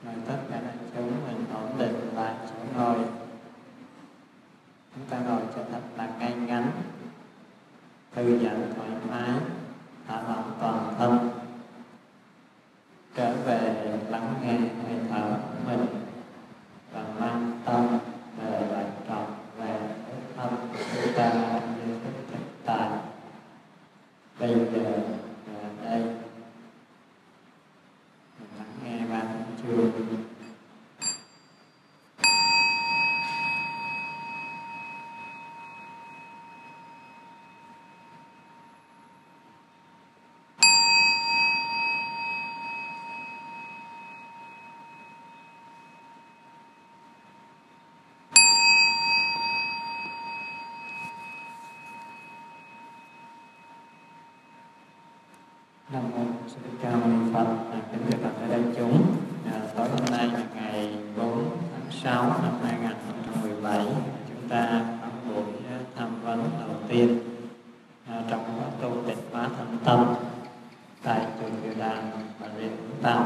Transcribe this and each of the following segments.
Mời tất cả đại chúng mình ổn định lại chỗ ngồi. Chúng ta ngồi cho thật là ngay ngắn, thư giãn thoải mái, thả lỏng toàn thân, trở về lắng nghe hơi thở của mình và mang tâm về lại trọn về cái tâm của chúng ta như thực tại. Bây giờ ở đây mình lắng nghe ban chuông. Nam mô Sư Thích Ca Mâu Ni Phật. Kính thưa toàn thể đại chúng, tối hôm nay là ngày 4 tháng 6 năm 2017, chúng ta có buổi tham vấn đầu tiên trong khóa tu tịnh hóa thân tâm tại chùa Kiều Đàn Bà Rịa Vũng Tàu.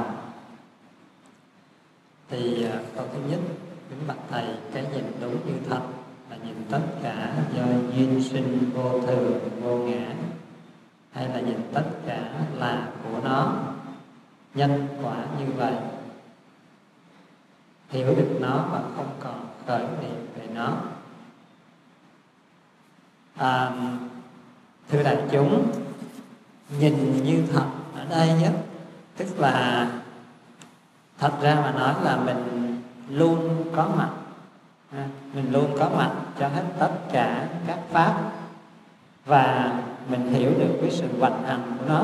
Thì câu thứ nhất, kính bạch thầy, cái nhìn đúng như thật là nhìn tất cả do duyên sinh vô thường vô ngã, hay là nhìn tất cả là của nó, nhân quả như vậy, hiểu được nó và không còn khởi niệm về nó? Thưa đại chúng, nhìn như thật ở đây nhé, tức là thật ra mà nói là mình luôn có mặt, mình luôn có mặt cho hết tất cả các pháp, và mình hiểu được cái sự vận hành của nó.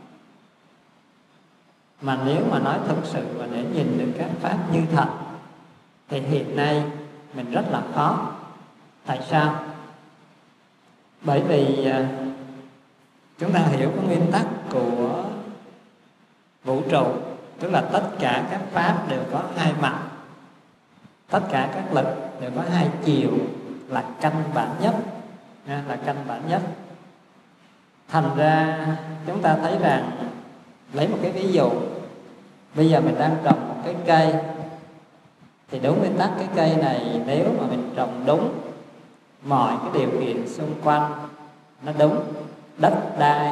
Mà nếu mà nói thực sự và để nhìn được các pháp như thật thì hiện nay mình rất là khó. Tại sao? Bởi vì chúng ta hiểu cái nguyên tắc của vũ trụ, tức là tất cả các pháp đều có hai mặt, tất cả các lực đều có hai chiều, là căn bản nhất, là căn bản nhất. Thành ra chúng ta thấy rằng, lấy một cái ví dụ, bây giờ mình đang trồng một cái cây, thì đúng nguyên tắc cái cây này nếu mà mình trồng đúng, mọi cái điều kiện xung quanh nó đúng, đất đai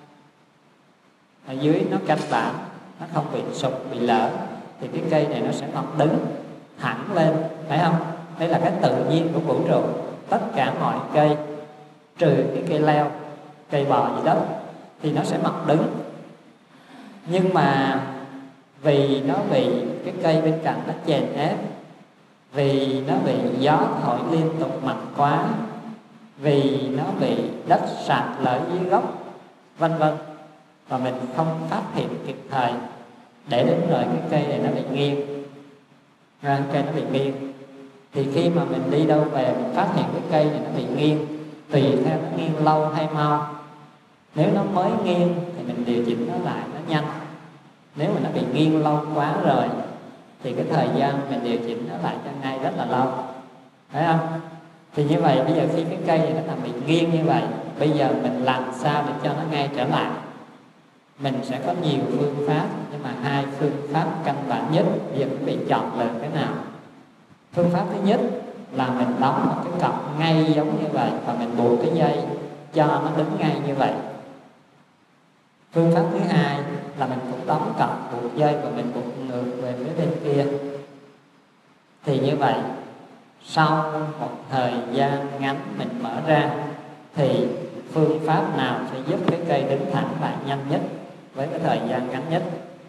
ở dưới nó căn bản, nó không bị sụp, bị lở, thì cái cây này nó sẽ mọc đứng thẳng lên, phải không? Đây là cái tự nhiên của vũ trụ. Tất cả mọi cây, trừ cái cây leo, cây bò gì đó, thì nó sẽ mọc đứng. Nhưng mà vì nó bị cái cây bên cạnh nó chèn ép, vì nó bị gió thổi liên tục mạnh quá, vì nó bị đất sạt lở dưới gốc, vân vân, và mình không phát hiện kịp thời, để đến rồi cái cây này nó bị nghiêng, cây nó bị nghiêng. Thì khi mà mình đi đâu về mình phát hiện cái cây này nó bị nghiêng, tùy theo nó nghiêng lâu hay mau. Nếu nó mới nghiêng thì mình điều chỉnh nó lại, nó nhanh. Nếu mà nó bị nghiêng lâu quá rồi thì cái thời gian mình điều chỉnh nó lại cho ngay rất là lâu, phải không? Thì như vậy bây giờ khi cái cây này nó làm bị nghiêng như vậy, bây giờ mình làm sao để cho nó ngay trở lại? Mình sẽ có nhiều phương pháp, nhưng mà hai phương pháp căn bản nhất, bây giờ mình bị chọn lựa cái nào? Phương pháp thứ nhất là mình đóng một cái cọc ngay giống như vậy, và mình buộc cái dây cho nó đứng ngay như vậy. Phương pháp thứ hai là mình cũng đóng cọc, buộc dây và mình buộc ngược về phía bên kia. Thì như vậy sau một thời gian ngắn mình mở ra, thì phương pháp nào sẽ giúp cái cây đứng thẳng lại nhanh nhất với cái thời gian ngắn nhất?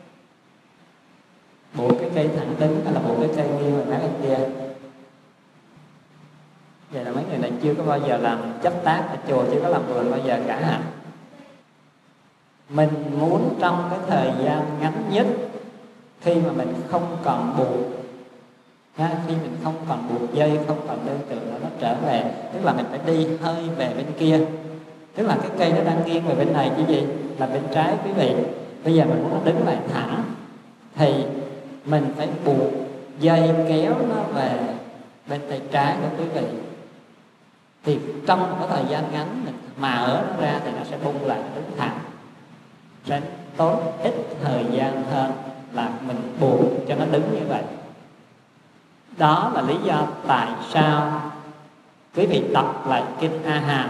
Buộc cái cây thẳng đứng hay là buộc cái cây nghiêng về phía bên kia? Vậy là mấy người này chưa có bao giờ làm chấp tác ở chùa, chưa có làm vườn bao giờ cả hả? Mình muốn trong cái thời gian ngắn nhất, khi mà mình không còn buộc, khi mình không còn buộc dây, không còn đơn tượng nó trở về, tức là mình phải đi hơi về bên kia. Tức là cái cây nó đang nghiêng về bên này chứ gì? Là bên trái quý vị. Bây giờ mình muốn nó đứng lại thẳng, thì mình phải buộc dây kéo nó về bên tay trái của quý vị. Thì trong một cái thời gian ngắn mình mở nó ra thì nó sẽ bung lại, đứng thẳng, sẽ tốn ít thời gian hơn là mình buộc cho nó đứng như Đó là lý do tại sao quý vị đọc lại kinh A Hàm.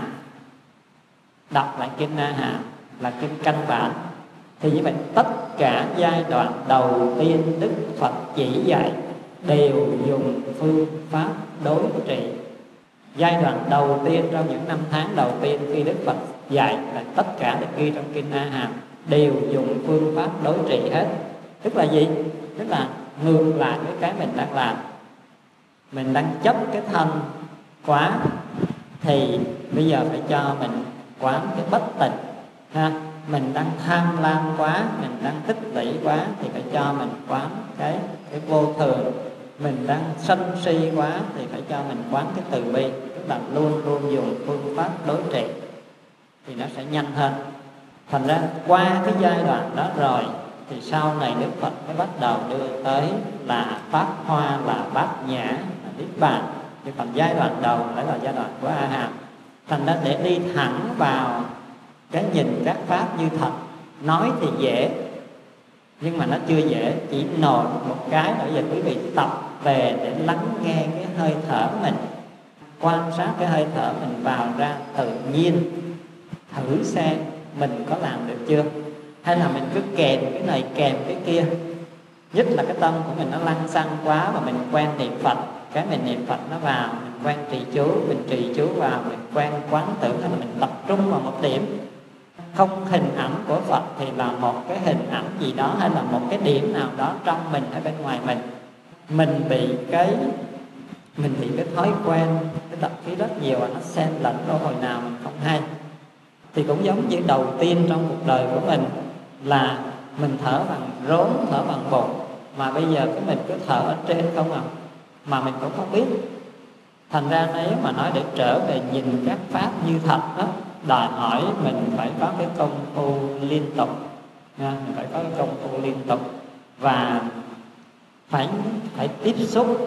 Đọc lại kinh A Hàm là kinh căn bản. Thì như vậy tất cả giai đoạn đầu tiên Đức Phật chỉ dạy đều dùng phương pháp đối trị. Giai đoạn đầu tiên trong những năm tháng đầu tiên khi Đức Phật dạy là tất cả được ghi trong kinh A Hàm đều dùng phương pháp đối trị hết. Tức là gì? Tức là ngược lại với cái mình đang làm. Mình đang chấp cái thân quá, thì bây giờ phải cho mình quán cái bất tịnh ha. Mình đang tham lam quá, mình đang tích lũy quá, thì phải cho mình quán cái vô thường. Mình đang sân si quá thì phải cho mình quán cái từ bi. Tức là luôn luôn dùng phương pháp đối trị thì nó sẽ nhanh hơn. Thành ra qua cái giai đoạn đó rồi thì sau này Đức Phật mới bắt đầu đưa tới là Pháp Hoa, là Bát Nhã, là Niết Bàn. Chứ còn giai đoạn đầu lại là giai đoạn của A Hàm. Thành ra để đi thẳng vào cái nhìn các pháp như thật, nói thì dễ nhưng mà nó chưa dễ. Chỉ nổi một cái là bây giờ quý vị tập về để lắng nghe cái hơi thở mình, quan sát cái hơi thở mình vào ra tự nhiên, thử xem mình có làm được chưa, hay là mình cứ kèm cái này kèm cái kia. Nhất là cái tâm của mình nó lăng xăng quá và mình quen niệm Phật, cái mình niệm Phật nó vào, mình quen trì chú, mình trì chú vào, mình quen quán tưởng, hay là mình tập trung vào một điểm. Không hình ảnh của Phật thì là một cái hình ảnh gì đó, hay là một cái điểm nào đó trong mình hay bên ngoài mình. Mình bị cái thói quen, cái tập khí rất nhiều và nó xen lẫn đâu hồi nào mình không hay. Thì cũng giống như đầu tiên trong cuộc đời của mình là mình thở bằng rốn, thở bằng bụng, mà bây giờ cái mình cứ thở ở trên không à, mà mình cũng không biết. Thành ra nếu mà nói để trở về nhìn các pháp như thật đó, đòi hỏi mình phải có cái công phu liên tục nha. Mình phải có cái công phu liên tục và phải tiếp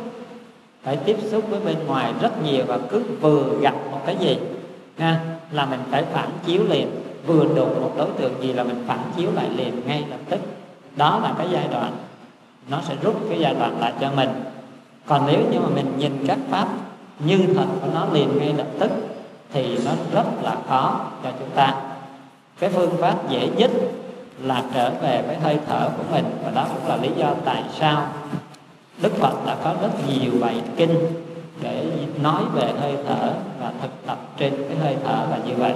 xúc với bên ngoài rất nhiều. Và cứ vừa gặp một cái gì nha là mình phải phản chiếu liền, vừa đụng một đối tượng gì là mình phản chiếu lại liền ngay lập tức. Đó là cái giai đoạn nó sẽ rút cái giai đoạn lại cho mình. Còn nếu như mà mình nhìn các pháp như thật của nó liền ngay lập tức thì nó rất là khó cho chúng ta. Cái phương pháp dễ nhất là trở về với hơi thở của mình. Và đó cũng là lý do tại sao Đức Phật đã có rất nhiều bài kinh để nói về hơi thở và thực tập trên cái hơi thở là như vậy.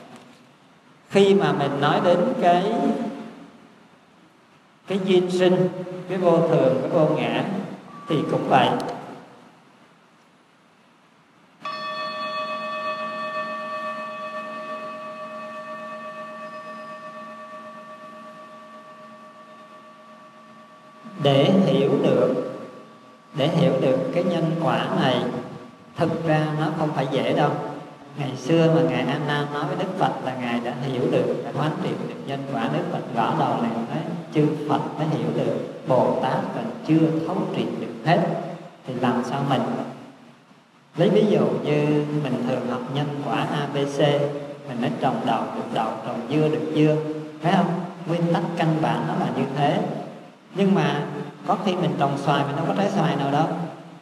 Khi mà mình nói đến cái duyên sinh, cái vô thường, cái vô ngã thì cũng vậy. Để hiểu được cái nhân quả này, thực ra nó không phải dễ đâu. Ngày xưa mà Ngài A Nan nói với Đức Phật là Ngài đã hiểu được, đã quán triệt được nhân quả. Đức Phật gõ đầu này nói chư Phật đã hiểu được, Bồ Tát còn chưa thấu triệt được hết, thì làm sao mình? Lấy ví dụ như mình thường học nhân quả ABC, mình nói trồng đậu được đậu, trồng dưa được dưa, phải không? Nguyên tắc căn bản nó là như thế. Nhưng mà có khi mình trồng xoài mình đâu có trái xoài nào đâu.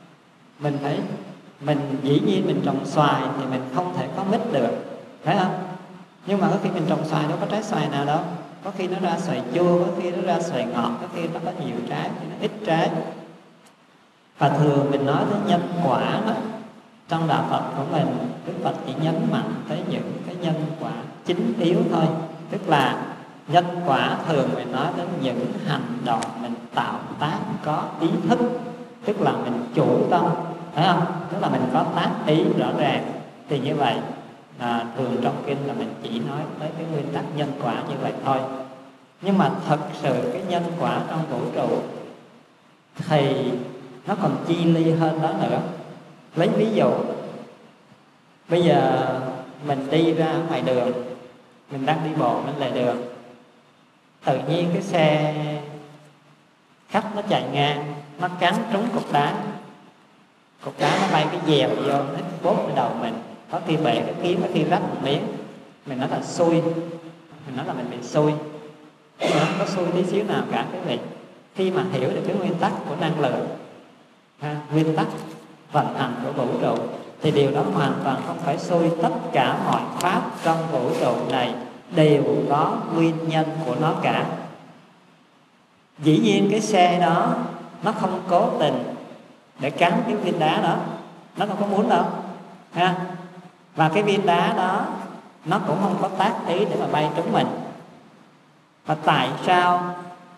Mình dĩ nhiên mình trồng xoài thì mình không thể có mít được, phải không? Nhưng mà có khi mình trồng xoài đâu có trái xoài nào đâu. Có khi nó ra xoài chua, có khi nó ra xoài ngọt, có khi nó có nhiều trái, thì nó ít trái. Và thường mình nói tới nhân quả đó, trong đạo Phật của mình, Đức Phật chỉ nhấn mạnh tới những cái nhân quả chính yếu thôi. Tức là nhân quả thường mình nói đến những hành động mình tạo tác có ý thức, tức là mình chủ tâm, phải không? Tức là mình có tác ý rõ ràng. Thì như vậy thường trong kinh là mình chỉ nói tới cái nguyên tắc nhân quả như vậy thôi. Nhưng mà thật sự cái nhân quả trong vũ trụ thì nó còn chi ly hơn đó nữa. Lấy ví dụ, bây giờ mình đi ra ngoài đường, mình đang đi bộ bên lề đường, tự nhiên cái xe khách nó chạy ngang, nó cán trúng cục đá nó bay cái dèo vô, nó bốt vào đầu mình, có khi bể cái kiếm, có khi rách một miếng. Mình nói là xui, mình nói là mình bị xui, nhưng mà không có xui tí xíu nào cả quý vị. Khi mà hiểu được cái nguyên tắc của năng lượng ha, nguyên tắc vận hành của vũ trụ, thì điều đó hoàn toàn không phải xui. Tất cả mọi pháp trong vũ trụ này đều có nguyên nhân của nó cả. Dĩ nhiên cái xe đó nó không cố tình để cắn cái viên đá đó, nó không có muốn đâu ha. Và cái viên đá đó nó cũng không có tác ý để mà bay trúng mình. Và tại sao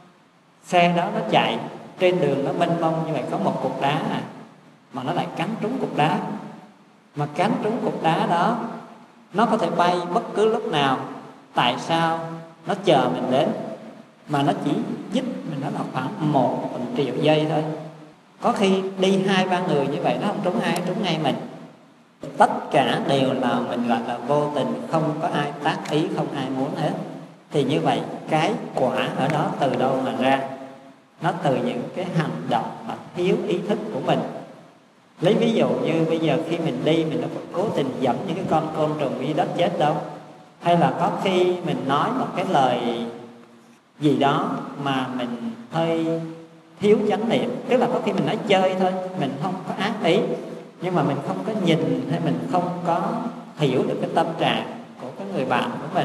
xe đó nó chạy trên đường nó mênh mông như vậy, có một cục đá mà nó lại cắn trúng cục đá? Mà cắn trúng cục đá đó nó có thể bay bất cứ lúc nào. Tại sao nó chờ mình đến? Mà nó chỉ dít mình, nó là khoảng 1/1000 giây thôi. Có khi đi 2-3 người như vậy nó không trúng ai, trúng ngay mình. Tất cả đều là mình gọi là vô tình, không có ai tác ý, không ai muốn hết. Thì như vậy cái quả ở đó từ đâu mà ra? Nó từ những cái hành động mà thiếu ý thức của mình. Lấy ví dụ như bây giờ khi mình đi, mình đâu có cố tình dẫm những cái con côn trùng dưới đất chết đâu. Hay là có khi mình nói một cái lời gì đó mà mình hơi thiếu chánh niệm, tức là có khi mình nói chơi thôi, mình không có ác ý, nhưng mà mình không có nhìn hay mình không có hiểu được cái tâm trạng của cái người bạn của mình.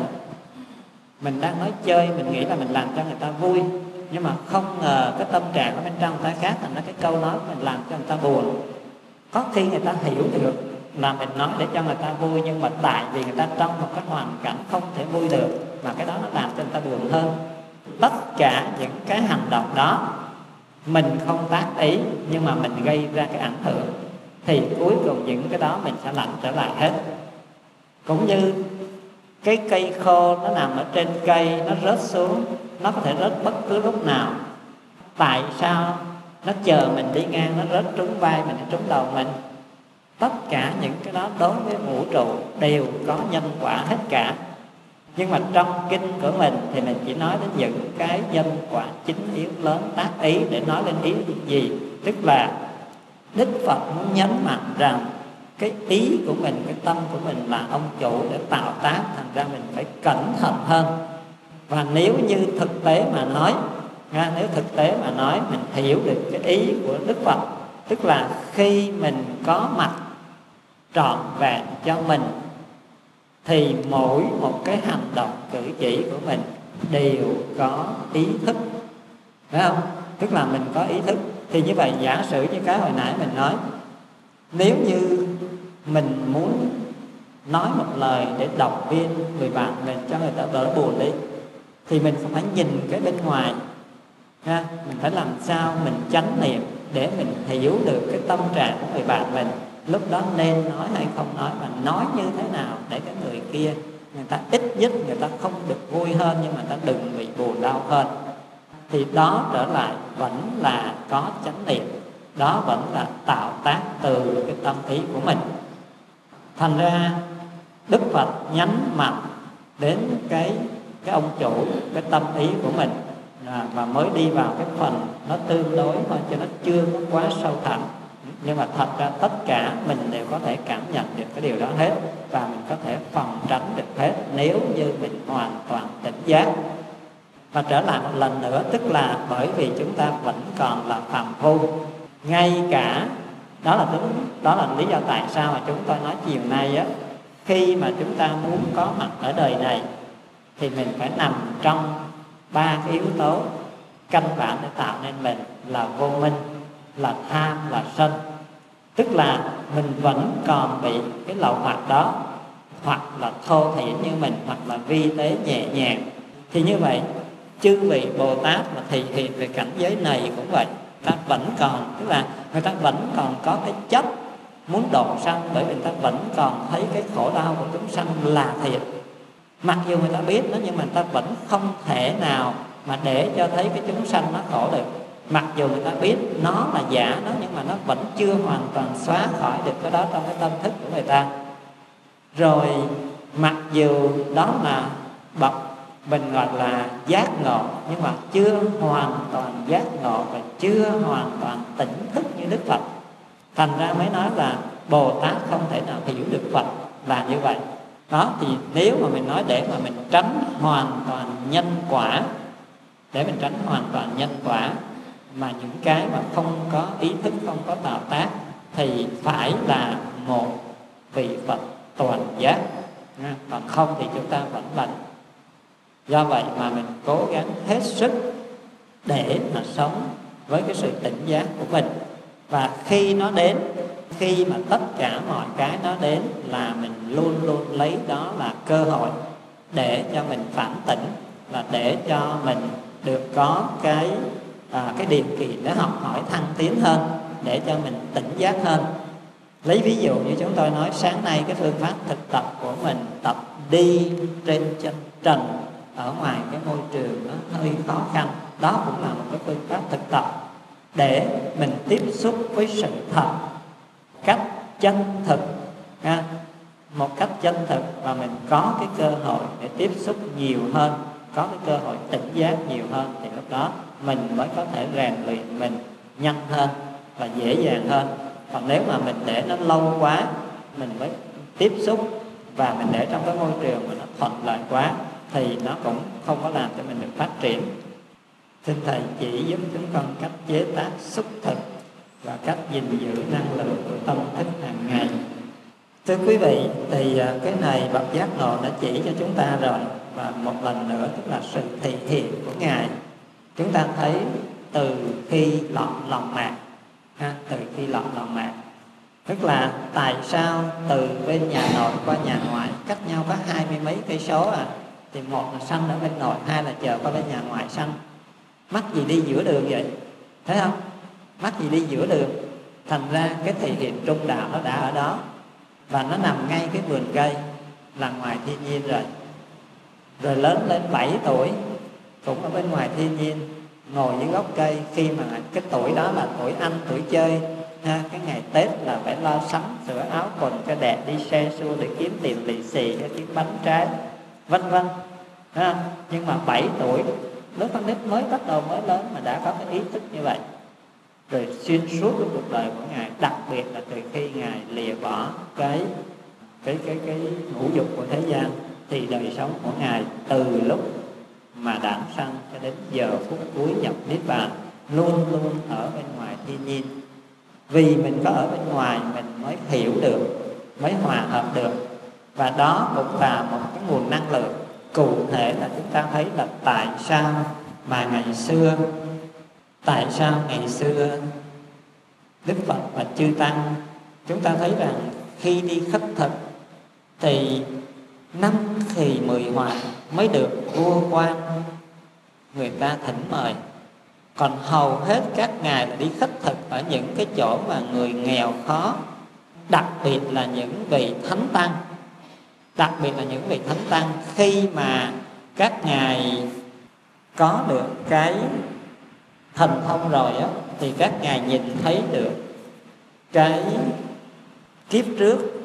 Mình đang nói chơi, mình nghĩ là mình làm cho người ta vui, nhưng mà không ngờ cái tâm trạng ở bên trong người ta khác, thành ra cái câu nói của mình làm cho người ta buồn. Có khi người ta hiểu được là mình nói để cho người ta vui, nhưng mà tại vì người ta trong một cái hoàn cảnh không thể vui được, mà cái đó nó làm cho người ta buồn hơn. Tất cả những cái hành động đó mình không tác ý, nhưng mà mình gây ra cái ảnh hưởng, thì cuối cùng những cái đó mình sẽ lãnh trở lại hết. Cũng như cái cây khô nó nằm ở trên cây, nó rớt xuống, nó có thể rớt bất cứ lúc nào. Tại sao nó chờ mình đi ngang, nó rớt trúng vai mình, trúng đầu mình? Tất cả những cái đó đối với vũ trụ đều có nhân quả hết cả. Nhưng mà trong kinh của mình thì mình chỉ nói đến những cái nhân quả chính yếu lớn tác ý, để nói lên ý gì? Tức là Đức Phật muốn nhấn mạnh rằng cái ý của mình, cái tâm của mình là ông chủ để tạo tác, thành ra mình phải cẩn thận hơn. Và nếu như thực tế mà nói, nếu thực tế mà nói mình hiểu được cái ý của Đức Phật, tức là khi mình có mặt trọn vẹn cho mình, thì mỗi một cái hành động cử chỉ của mình đều có ý thức, phải không? Tức là mình có ý thức. Thì như vậy giả sử như cái hồi nãy mình nói, nếu như mình muốn nói một lời để động viên người bạn mình cho người ta đỡ buồn đi, thì mình không phải nhìn cái bên ngoài ha. Mình phải làm sao mình chánh niệm để mình hiểu được cái tâm trạng của người bạn mình, lúc đó nên nói hay không nói, và nói như thế nào để cái người kia, người ta ít nhất người ta không được vui hơn, nhưng mà người ta đừng bị buồn đau hơn. Thì đó trở lại vẫn là có chánh niệm, đó vẫn là tạo tác từ cái tâm ý của mình. Thành ra Đức Phật nhấn mạnh đến cái ông chủ, cái tâm ý của mình, và mới đi vào cái phần nó tương đối thôi, cho nó chưa có quá sâu thẳm. Nhưng mà thật ra tất cả mình đều có thể cảm nhận được cái điều đó hết, và mình có thể phòng tránh được hết nếu như mình hoàn toàn tỉnh giác. Và trở lại một lần nữa, tức là bởi vì chúng ta vẫn còn là phàm phu, ngay cả đó là lý do tại sao mà chúng tôi nói chiều nay á, khi mà chúng ta muốn có mặt ở đời này thì mình phải nằm trong 3 cái yếu tố căn bản để tạo nên mình, là vô minh, là tham, là sân. Tức là mình vẫn còn bị cái lậu hoặc đó, hoặc là thô thiển như mình, hoặc là vi tế nhẹ nhàng. Thì như vậy chư vị Bồ Tát mà thị hiện về cảnh giới này cũng vậy, ta vẫn còn, tức là người ta vẫn còn có cái chấp muốn độ sanh, bởi vì người ta vẫn còn thấy cái khổ đau của chúng sanh là thiệt. Mặc dù người ta biết nó, nhưng mà người ta vẫn không thể nào mà để cho thấy cái chúng sanh nó khổ được. Mặc dù người ta biết nó là giả đó, nhưng mà nó vẫn chưa hoàn toàn xóa khỏi được cái đó trong cái tâm thức của người ta. Rồi mặc dù đó là bậc mình gọi là giác ngộ, nhưng mà chưa hoàn toàn giác ngộ và chưa hoàn toàn tỉnh thức như Đức Phật. Thành ra mới nói là Bồ Tát không thể nào hiểu được Phật là như vậy. Đó, thì nếu mà mình nói để mà mình tránh hoàn toàn nhân quả, để mình tránh hoàn toàn nhân quả, mà những cái mà không có ý thức, không có tạo tác thì phải là một vị Phật toàn giác, còn không thì chúng ta vẫn bệnh. Do vậy mà mình cố gắng hết sức để mà sống với cái sự tỉnh giác của mình. Và khi nó đến, khi mà tất cả mọi cái nó đến là mình luôn luôn lấy đó là cơ hội để cho mình phản tỉnh, và để cho mình được có cái điều kiện để học hỏi thăng tiến hơn, để cho mình tỉnh giác hơn. Lấy ví dụ như chúng tôi nói sáng nay, cái phương pháp thực tập của mình tập đi trên chân trần ở ngoài cái môi trường nó hơi khó khăn. Đó cũng là một cái phương pháp thực tập để mình tiếp xúc với sự thật cách chân thực, một cách chân thực, và mình có cái cơ hội để tiếp xúc nhiều hơn, có cái cơ hội tỉnh giác nhiều hơn, thì lúc đó mình mới có thể rèn luyện mình nhanh hơn và dễ dàng hơn. Còn nếu mà mình để nó lâu quá, mình mới tiếp xúc, và mình để trong cái môi trường mà nó thuận lợi quá, thì nó cũng không có làm cho mình được phát triển. Xin Thầy chỉ giúp chúng con cách chế tác xúc thực và cách gìn giữ năng lượng của tâm thức hàng ngày. Thưa quý vị, thì cái này bậc giác ngộ đã chỉ cho chúng ta rồi. Và một lần nữa, tức là sự thể hiện của Ngài, chúng ta thấy từ khi lọt lòng mạc, từ khi lọt lòng mạc, tức là tại sao từ bên nhà nội qua nhà ngoài cách nhau có 20 mấy cây số thì một là sanh ở bên nội, hai là chờ qua bên nhà ngoài sanh. Mắc gì đi giữa đường vậy? Thấy không? Mắc gì đi giữa đường? Thành ra cái thể hiện trung đạo nó đã ở đó, và nó nằm ngay cái vườn cây là ngoài thiên nhiên rồi. Rồi lớn lên 7 tuổi cũng ở bên ngoài thiên nhiên, ngồi dưới gốc cây. Khi mà cái tuổi đó là tuổi ăn, tuổi chơi, cái ngày Tết là phải lo sắm sửa áo quần cho đẹp, đi xe xua để kiếm tiền lì xì, cho kiếm bánh trái, vân vân. Nhưng mà 7 tuổi, lúc con nít mới bắt đầu mới lớn mà đã có cái ý thức như vậy. Rồi xuyên suốt cái cuộc đời của Ngài, đặc biệt là từ khi Ngài lìa bỏ cái ngũ dục của thế gian, thì đời sống của Ngài từ lúc mà đản sanh cho đến giờ phút cuối nhập niết bàn luôn luôn ở bên ngoài thiên nhiên. Vì mình có ở bên ngoài mình mới hiểu được, mới hòa hợp được. Và đó cũng là một cái nguồn năng lượng. Cụ thể là chúng ta thấy là tại sao ngày xưa Đức Phật và chư Tăng, chúng ta thấy rằng khi đi khất thực thì 5 thì 10 hoạt mới được vua quan người ta thỉnh mời. Còn hầu hết các ngài là đi khất thực ở những cái chỗ mà người nghèo khó, đặc biệt là những vị thánh tăng. Khi mà các ngài có được cái thần thông rồi thì các ngài nhìn thấy được cái kiếp trước,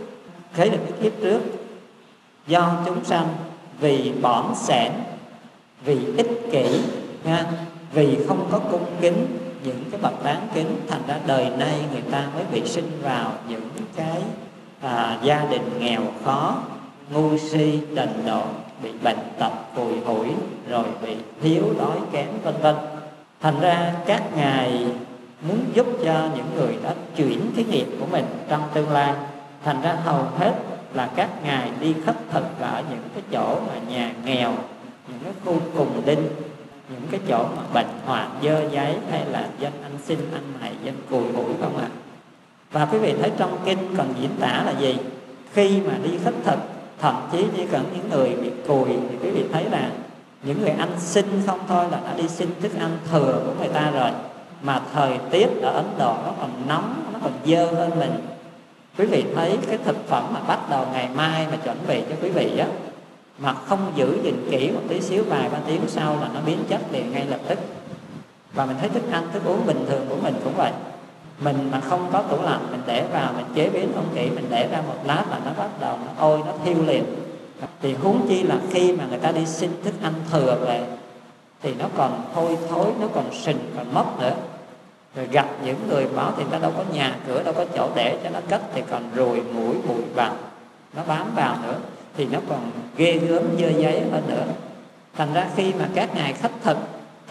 do chúng sanh vì bỏn sẻn, vì ích kỷ, vì không có cung kính những cái bậc đáng kính, thành ra đời nay người ta mới bị sinh vào những cái gia đình nghèo khó, ngu si, đần độn, bị bệnh tật, phùi hủi, rồi bị thiếu đói kém, vân vân. Thành ra các ngài muốn giúp cho những người đó chuyển cái nghiệp của mình trong tương lai. Thành ra hầu hết là các ngài đi khất thực là ở những cái chỗ mà nhà nghèo, những cái khu cùng đinh, những cái chỗ mà bệnh hoạn, dơ giấy, hay là dân ăn xin, ăn mày, dân cùi hủi không ạ? Và quý vị thấy trong kinh còn diễn tả là gì? Khi mà đi khất thực, thậm chí chỉ cần những người bị cùi thì quý vị thấy là những người ăn xin không thôi là đã đi xin thức ăn thừa của người ta rồi. Mà thời tiết ở Ấn Độ nó còn nóng, nó còn dơ hơn mình. Quý vị thấy cái thực phẩm mà bắt đầu ngày mai mà chuẩn bị cho quý vị á, mà không giữ gìn kỹ một tí xíu, vài ba tiếng sau là nó biến chất liền ngay lập tức. Và mình thấy thức ăn, thức uống bình thường của mình cũng vậy. Mình mà không có tủ lạnh, mình để vào, mình chế biến không kỹ, mình để ra một lát là nó bắt đầu nó ôi, nó thiêu liền. Thì huống chi là khi mà người ta đi xin thức ăn thừa về thì nó còn hôi thối, nó còn sình, còn mốc nữa. Rồi gặp những người báo thì người ta đâu có nhà cửa, đâu có chỗ để cho nó cất, thì còn ruồi muỗi bụi bặm nó bám vào nữa, thì nó còn ghê gớm dơ giấy hơn nữa. Thành ra khi mà các ngài khất thực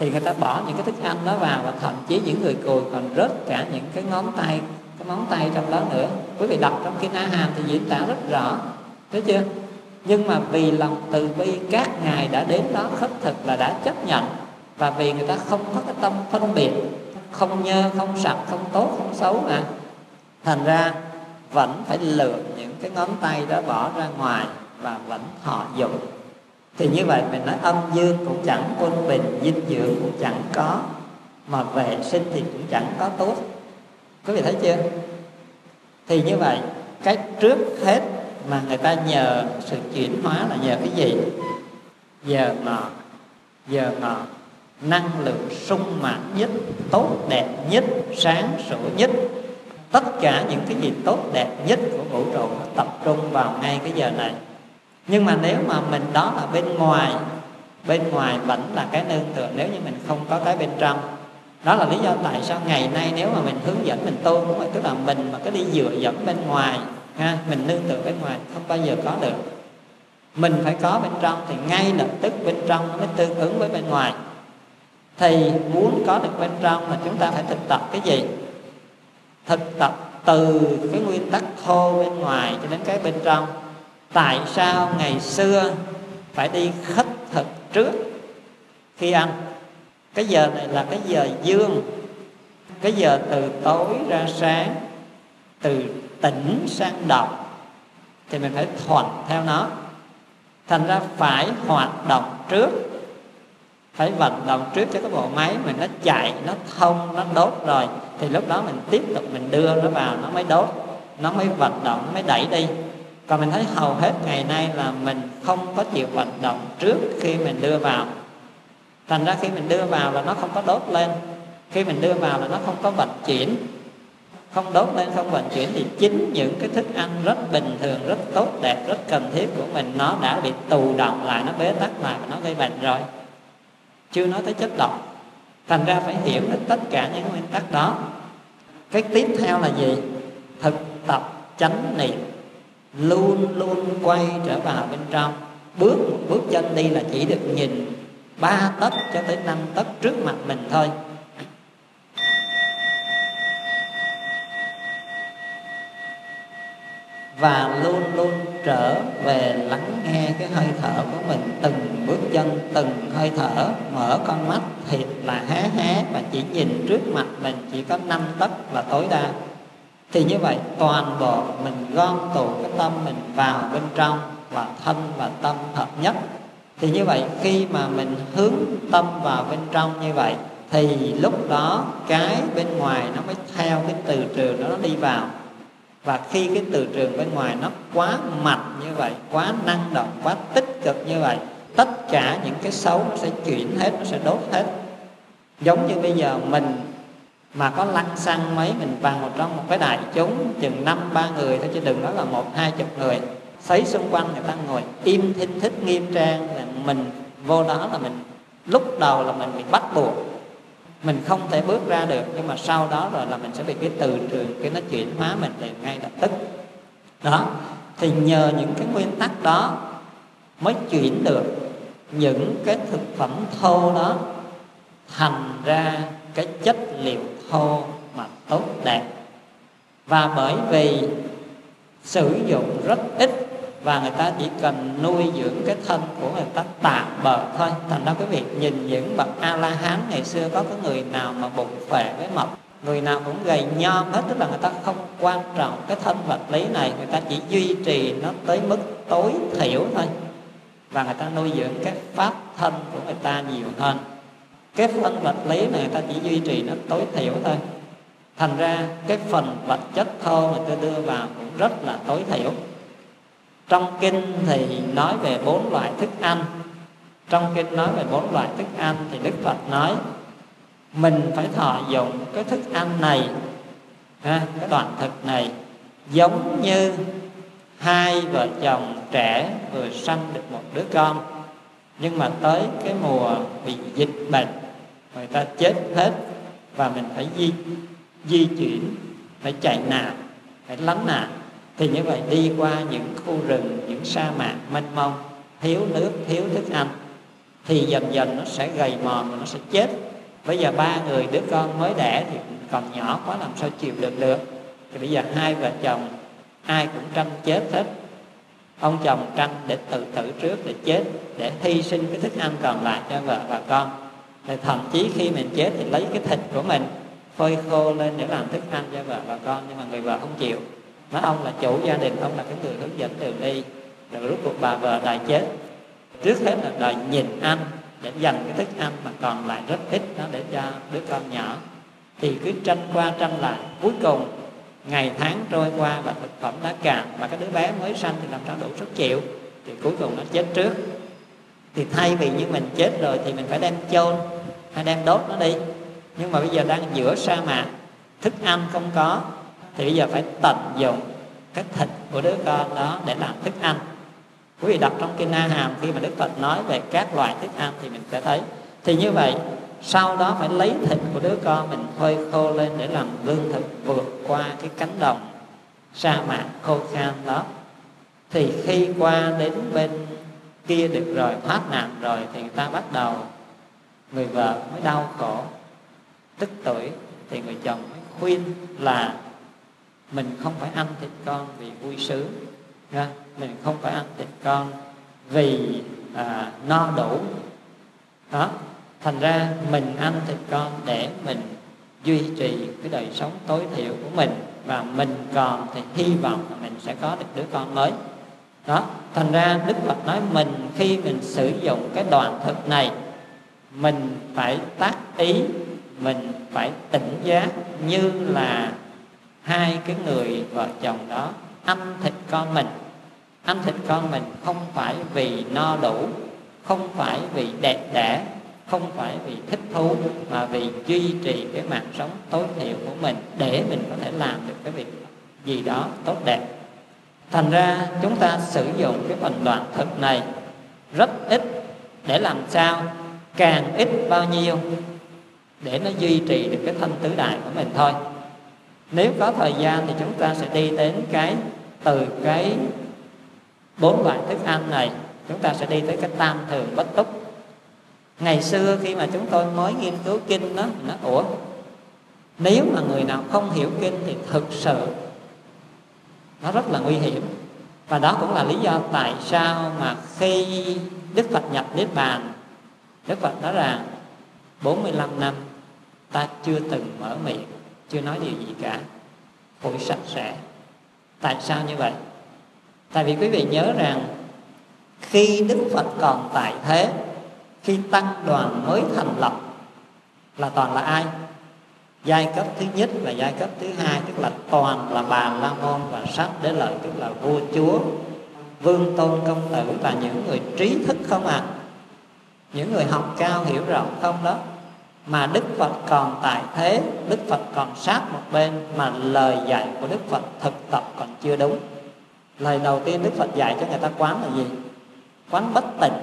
thì người ta bỏ những cái thức ăn đó vào, và thậm chí những người cùi còn rớt cả những cái ngón tay, cái móng tay trong đó nữa. Quý vị đọc trong Kinh A Hàm thì diễn tả rất rõ, thấy chưa? Nhưng mà vì lòng từ bi, các ngài đã đến đó khất thực là đã chấp nhận, và vì người ta không có cái tâm phân biệt, không nhơ, không sạch, không tốt, không xấu mà, thành ra vẫn phải lựa những cái ngón tay đó bỏ ra ngoài và vẫn thọ dụng. Thì như vậy mình nói âm dương cũng chẳng quân bình, dinh dưỡng cũng chẳng có, mà vệ sinh thì cũng chẳng có tốt. Quý vị thấy chưa? Thì như vậy cái trước hết mà người ta nhờ sự chuyển hóa là nhờ cái gì? Giờ ngọ năng lượng sung mãn nhất, tốt đẹp nhất, sáng sủa nhất. Tất cả những cái gì tốt đẹp nhất của vũ trụ nó tập trung vào ngay cái giờ này. Nhưng mà nếu mà mình đó là bên ngoài vẫn là cái nương tựa, nếu như mình không có cái bên trong. Đó là lý do tại sao ngày nay nếu mà mình hướng dẫn mình tu cũng vậy, tức là mình mà cứ đi dựa dẫn bên ngoài ha, mình nương tựa bên ngoài không bao giờ có được. Mình phải có bên trong thì ngay lập tức bên trong nó mới tương ứng với bên ngoài. Thì muốn có được bên trong là chúng ta phải thực tập cái gì? Thực tập từ cái nguyên tắc thô bên ngoài cho đến cái bên trong. Tại sao ngày xưa phải đi khất thực trước khi ăn? Cái giờ này là cái giờ dương, cái giờ từ tối ra sáng, từ tỉnh sang động, thì mình phải thuận theo nó. Thành ra phải hoạt động trước, phải vận động trước cho cái bộ máy mình nó chạy, nó thông, nó đốt rồi, thì lúc đó mình tiếp tục mình đưa nó vào, nó mới đốt, nó mới vận động, nó mới đẩy đi. Còn mình thấy hầu hết ngày nay là mình không có chịu vận động trước khi mình đưa vào. Thành ra khi mình đưa vào là nó không có đốt lên, khi mình đưa vào là nó không có vận chuyển. Không đốt lên, không vận chuyển thì chính những cái thức ăn rất bình thường, rất tốt đẹp, rất cần thiết của mình nó đã bị tù động lại, nó bế tắc lại và nó gây bệnh rồi. Chưa nói tới chất độc. Thành ra phải hiểu được tất cả những nguyên tắc đó. Cái tiếp theo là gì? Thực tập chánh niệm, luôn luôn quay trở vào bên trong. Một bước chân đi là chỉ được nhìn 3 tấc cho tới 5 tấc trước mặt mình thôi. Và luôn luôn trở về lắng nghe cái hơi thở của mình. Từng bước chân, từng hơi thở. Mở con mắt thiệt là hé và chỉ nhìn trước mặt mình chỉ có 5 tấc là tối đa. Thì như vậy toàn bộ mình gom tụ cái tâm mình vào bên trong, và thân và tâm hợp nhất. Thì như vậy khi mà mình hướng tâm vào bên trong như vậy, thì lúc đó cái bên ngoài nó mới theo cái từ trường đó nó đi vào. Và khi cái từ trường bên ngoài nó quá mạnh như vậy, quá năng động, quá tích cực như vậy, tất cả những cái xấu nó sẽ chuyển hết, nó sẽ đốt hết. Giống như bây giờ mình mà có lăng xăng mấy, mình vào trong một cái đại chúng chừng 5-3 người thôi, chứ đừng nói là 1-20 người, thấy xung quanh người ta ngồi im thinh thích nghiêm trang, là mình vô đó là mình lúc đầu là mình bị bắt buộc, mình không thể bước ra được. Nhưng mà sau đó rồi là mình sẽ bị cái từ trường cái nó chuyển hóa mình liền ngay lập tức. Đó, thì nhờ những cái nguyên tắc đó mới chuyển được những cái thực phẩm thô đó thành ra cái chất liệu thô mà tốt đẹp. Và bởi vì sử dụng rất ít và người ta chỉ cần nuôi dưỡng cái thân của người ta tạm bợ thôi. Thành ra quý vị nhìn những bậc A-la-hán ngày xưa, có cái người nào mà bụng phệ với mập, người nào cũng gầy nhom hết. Tức là người ta không quan trọng cái thân vật lý này, người ta chỉ duy trì nó tới mức tối thiểu thôi. Và người ta nuôi dưỡng cái pháp thân của người ta nhiều hơn. Cái phần vật lý này người ta chỉ duy trì nó tối thiểu thôi. Thành ra cái phần vật chất thô người ta đưa vào cũng rất là tối thiểu. Trong kinh thì nói về 4 loại thức ăn. Trong kinh nói về 4 loại thức ăn thì Đức Phật nói mình phải thọ dụng cái thức ăn này, cái đoạn thực này, giống như hai vợ chồng trẻ vừa sanh được một đứa con, nhưng mà tới cái mùa bị dịch bệnh người ta chết hết, và mình phải di chuyển, phải chạy nạn, phải lánh nạn. Thì như vậy đi qua những khu rừng, những sa mạc mênh mông, thiếu nước, thiếu thức ăn, thì dần dần nó sẽ gầy mòn và nó sẽ chết. Bây giờ 3 người đứa con mới đẻ thì còn nhỏ quá, làm sao chịu được được. Thì bây giờ 2 vợ chồng ai cũng tranh chết hết. Ông chồng tranh để tự tử trước, để chết, để hy sinh cái thức ăn còn lại cho vợ và con. Thì thậm chí khi mình chết thì lấy cái thịt của mình phơi khô lên để làm thức ăn cho vợ và con. Nhưng mà người vợ không chịu, nói ông là chủ gia đình, ông là cái người hướng dẫn đường đi. Rồi rốt cuộc bà vợ đòi chết. Trước hết là đòi nhịn ăn để dành cái thức ăn mà còn lại rất ít đó để cho đứa con nhỏ. Thì cứ tranh qua tranh lại, cuối cùng ngày tháng trôi qua và thực phẩm đã cạn, và cái đứa bé mới sanh thì làm sao đủ sức chịu, thì cuối cùng nó chết trước. Thì thay vì như mình chết rồi thì mình phải đem chôn hay đem đốt nó đi, nhưng mà bây giờ đang giữa sa mạc, thức ăn không có, thì bây giờ phải tận dụng cái thịt của đứa con đó để làm thức ăn. Quý vị đọc trong Kinh A Hàm, khi mà Đức Phật nói về các loại thức ăn thì mình sẽ thấy. Thì như vậy, sau đó phải lấy thịt của đứa con mình phơi khô lên để làm lương thực vượt qua cái cánh đồng sa mạc khô khan đó. Thì khi qua đến bên kia được rồi, thoát nạn rồi, thì người ta bắt đầu, người vợ mới đau khổ, tức tuổi, thì người chồng mới khuyên là mình không phải ăn thịt con vì vui sướng, mình không phải ăn thịt con vì no đủ đó. Thành ra mình ăn thịt con để mình duy trì cái đời sống tối thiểu của mình, và mình còn thì hy vọng là mình sẽ có được đứa con mới đó. Thành ra Đức Phật nói mình khi mình sử dụng cái đoạn thực này, mình phải tác ý, mình phải tỉnh giác như là hai cái người vợ chồng đó ăn thịt con mình. Ăn thịt con mình không phải vì no đủ, không phải vì đẹp đẽ, không phải vì thích thú, mà vì duy trì cái mạng sống tối thiểu của mình để mình có thể làm được cái việc gì đó tốt đẹp. Thành ra chúng ta sử dụng cái phần đoạn thực này rất ít, để làm sao càng ít bao nhiêu để nó duy trì được cái thân tứ đại của mình thôi. Nếu có thời gian thì chúng ta sẽ đi đến từ cái 4 loại thức ăn này, chúng ta sẽ đi tới cái tam thường bất túc. Ngày xưa khi mà chúng tôi mới nghiên cứu kinh đó, nó ủa, nếu mà người nào không hiểu kinh thì thực sự nó rất là nguy hiểm. Và đó cũng là lý do tại sao mà khi Đức Phật nhập Niết Bàn, Đức Phật nói rằng 45 năm ta chưa từng mở miệng, chưa nói điều gì cả, phủi sạch sẽ. Tại sao như vậy? Tại vì quý vị nhớ rằng khi Đức Phật còn tại thế, khi tăng đoàn mới thành lập là toàn là ai? Giai cấp thứ nhất và giai cấp thứ hai, tức là toàn là Bà La Môn và Sát Đế Lợi, tức là vua chúa, Vương Tôn Công Tử, là những người trí thức không à, những người học cao hiểu rộng không đó. Mà Đức Phật còn tại thế, Đức Phật còn sát một bên, mà lời dạy của Đức Phật thực tập còn chưa đúng. Lời đầu tiên Đức Phật dạy cho người ta quán là gì? Quán bất tịnh.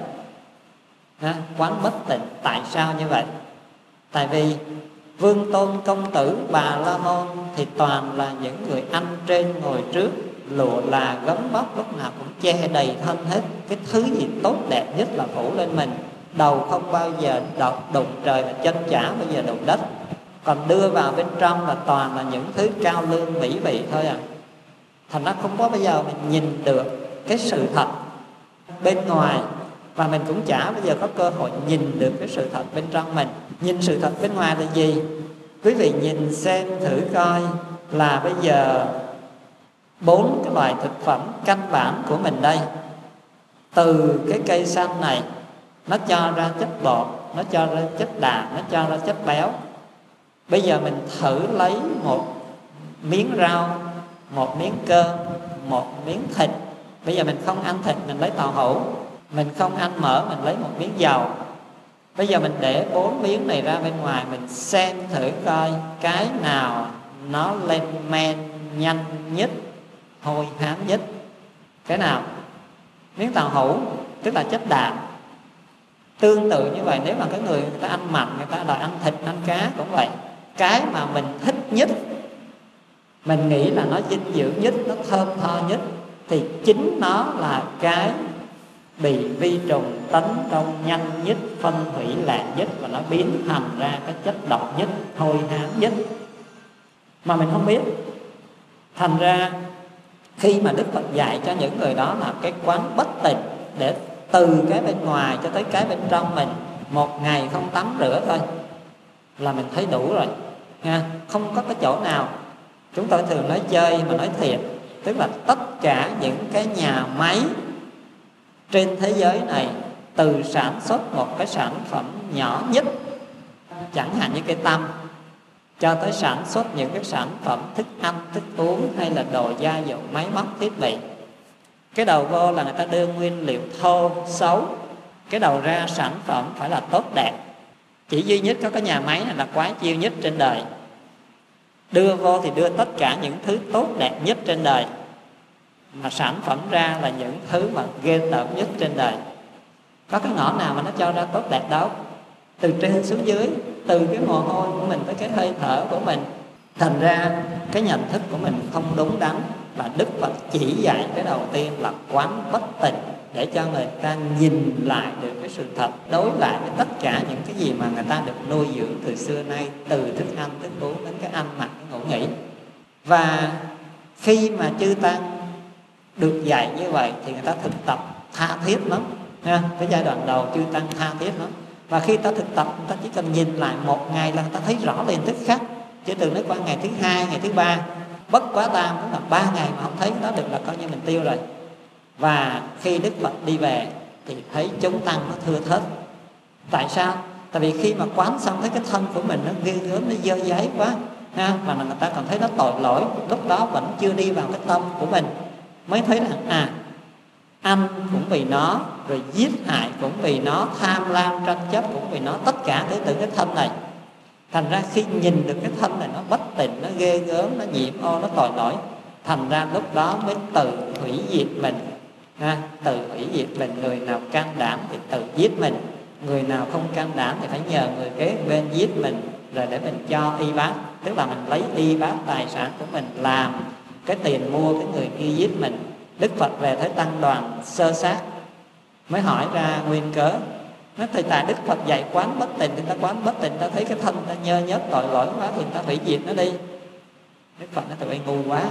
Quán bất tịnh. Tại sao như vậy? Tại vì Vương Tôn Công Tử, Bà La Môn thì toàn là những người ăn trên ngồi trước, lụa là gấm vóc lúc nào cũng che đầy thân hết. Cái thứ gì tốt đẹp nhất là phủ lên mình. Đầu không bao giờ đụng trời, và chân chả bao giờ đụng đất. Còn đưa vào bên trong là toàn là những thứ cao lương mỹ vị thôi à. Thành ra không có bao giờ mình nhìn được cái sự thật bên ngoài, và mình cũng chả bao giờ có cơ hội nhìn được cái sự thật bên trong mình. Nhìn sự thật bên ngoài là gì? Quý vị nhìn xem thử coi là bây giờ 4 cái loại thực phẩm căn bản của mình đây, từ cái cây xanh này nó cho ra chất bột, nó cho ra chất đạm, nó cho ra chất béo. Bây giờ mình thử lấy một miếng rau, một miếng cơm, một miếng thịt. Bây giờ mình không ăn thịt, mình lấy tàu hũ. Mình không ăn mỡ, mình lấy một miếng dầu. Bây giờ mình để 4 miếng này ra bên ngoài, mình xem thử coi cái nào nó lên men nhanh nhất, hôi hám nhất. Cái nào? Miếng tàu hũ, tức là chất đạm. Tương tự như vậy, nếu mà cái người ta ăn mặn, người ta đòi ăn thịt, ăn cá cũng vậy. Cái mà mình thích nhất, mình nghĩ là nó dinh dưỡng nhất, nó thơm tho nhất, thì chính nó là cái bị vi trùng tấn công nhanh nhất phân hủy lạc nhất, và nó biến thành ra cái chất độc nhất, hôi hám nhất mà mình không biết. Thành ra khi mà Đức Phật dạy cho những người đó là cái quán bất tịnh, để từ cái bên ngoài cho tới cái bên trong mình, một ngày không tắm rửa thôi là mình thấy đủ rồi nha. Không có cái chỗ nào, chúng tôi thường nói chơi mà nói thiệt, tức là tất cả những cái nhà máy trên thế giới này, từ sản xuất một cái sản phẩm nhỏ nhất, chẳng hạn như cây tăm, cho tới sản xuất những cái sản phẩm thức ăn, thức uống hay là đồ gia dụng, máy móc, thiết bị, cái đầu vô là người ta đưa nguyên liệu thô, xấu, cái đầu ra sản phẩm phải là tốt đẹp. Chỉ duy nhất có cái nhà máy này là quái chiêu nhất trên đời, đưa vô thì đưa tất cả những thứ tốt đẹp nhất trên đời, mà sản phẩm ra là những thứ mà ghê tởm nhất trên đời. Có cái ngõ nào mà nó cho ra tốt đẹp đâu, từ trên xuống dưới, từ cái mồ hôi của mình tới cái hơi thở của mình. Thành ra cái nhận thức của mình không đúng đắn, và Đức Phật chỉ dạy cái đầu tiên là quán bất tịnh, để cho người ta nhìn lại được cái sự thật, đối lại với tất cả những cái gì mà người ta được nuôi dưỡng từ xưa nay, từ thức ăn, thức uống đến cái ăn mặc, cái ngủ nghỉ. Và khi mà chư tăng được dạy như vậy thì người ta thực tập tha thiết lắm nha. Cái giai đoạn đầu chư tăng tha thiết lắm, và khi ta thực tập, người ta chỉ cần nhìn lại một ngày là người ta thấy rõ liền tức khắc. Chứ từ nói qua ngày thứ hai, ngày thứ ba, bất quá tam, tức là 3 ngày mà không thấy cái đó được là coi như mình tiêu rồi. Và khi Đức Phật đi về thì thấy chúng tăng nó thưa thớt. Tại sao? Tại vì khi mà quán xong thấy cái thân của mình nó ghê gớm, nó dơ giấy quá ha, mà người ta còn thấy nó tội lỗi, lúc đó vẫn chưa đi vào cái tâm của mình, mới thấy là ăn cũng vì nó, rồi giết hại cũng vì nó, tham lam tranh chấp cũng vì nó, tất cả tới từ cái thân này. Thành ra khi nhìn được cái thân này nó bất tịnh, nó ghê gớm, nó nhiễm ô, nó tội lỗi, thành ra lúc đó mới tự hủy diệt mình tự hủy diệt mình. Người nào can đảm thì tự giết mình, người nào không can đảm thì phải nhờ người kế bên giết mình, rồi để mình cho y bát, tức là mình lấy y bát tài sản của mình làm cái tiền mua cái người kia giết mình. Đức Phật về thấy tăng đoàn sơ sát, mới hỏi ra nguyên cớ. Nói thầy tại Đức Phật dạy quán bất tịnh, thì ta quán bất tịnh, ta thấy cái thân ta nhơ nhớt tội lỗi quá thì ta hủy diệt nó đi. Đức Phật nói tụi bay ngu quá.